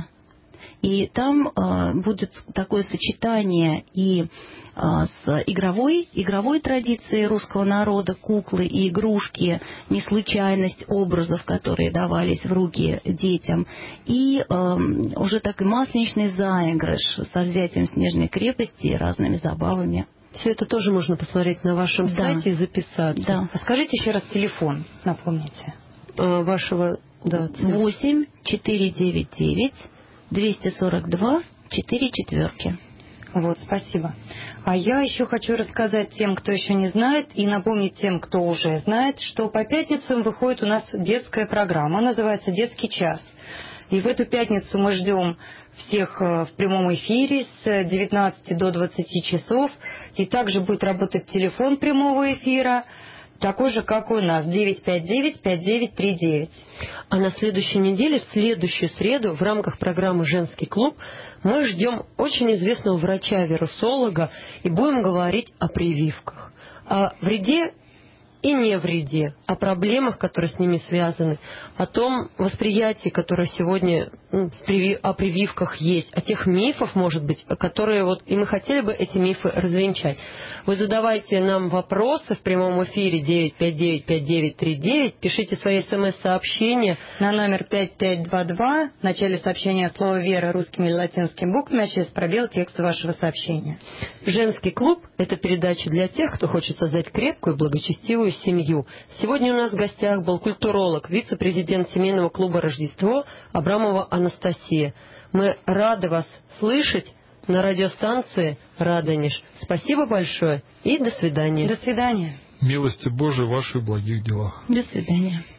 И там э, будет такое сочетание и э, с игровой, игровой традицией русского народа, куклы и игрушки, не случайность образов, которые давались в руки детям, и э, уже так и масленичный заигрыш со взятием снежной крепости и разными забавами. Все это тоже можно посмотреть на вашем да. сайте и записать. Да. А скажите еще раз телефон, напомните. Э, вашего, да. восемь четыре девять девять двести сорок два четыре четверки. Вот, спасибо. А я еще хочу рассказать тем, кто еще не знает, и напомнить тем, кто уже знает, что по пятницам выходит у нас детская программа, называется «Детский час». И в эту пятницу мы ждем всех в прямом эфире с девятнадцати до двадцати часов. И также будет работать телефон прямого эфира, такой же, как у нас, девять пять девять пять девять три девять. А на следующей неделе, в следующую среду, в рамках программы «Женский клуб», мы ждем очень известного врача-вирусолога и будем говорить о прививках, о вреде и не вреде, о проблемах, которые с ними связаны, о том восприятии, которое сегодня ну, о прививках есть, о тех мифах, может быть, которые вот, и мы хотели бы эти мифы развенчать. Вы задавайте нам вопросы в прямом эфире девять пять девять пять девять три девять, пишите свои смс-сообщения на номер пять пять два два, в начале сообщения слово «Вера» русскими или латинскими буквами, а через пробел текст вашего сообщения. «Женский клуб» — это передача для тех, кто хочет создать крепкую и благочестивую семью. Сегодня у нас в гостях был культуролог, вице-президент семейного клуба «Рождество» Абрамова Анастасия. Мы рады вас слышать на радиостанции «Радонеж». Спасибо большое и до свидания. До свидания. Милости Божией в ваших благих делах. До свидания.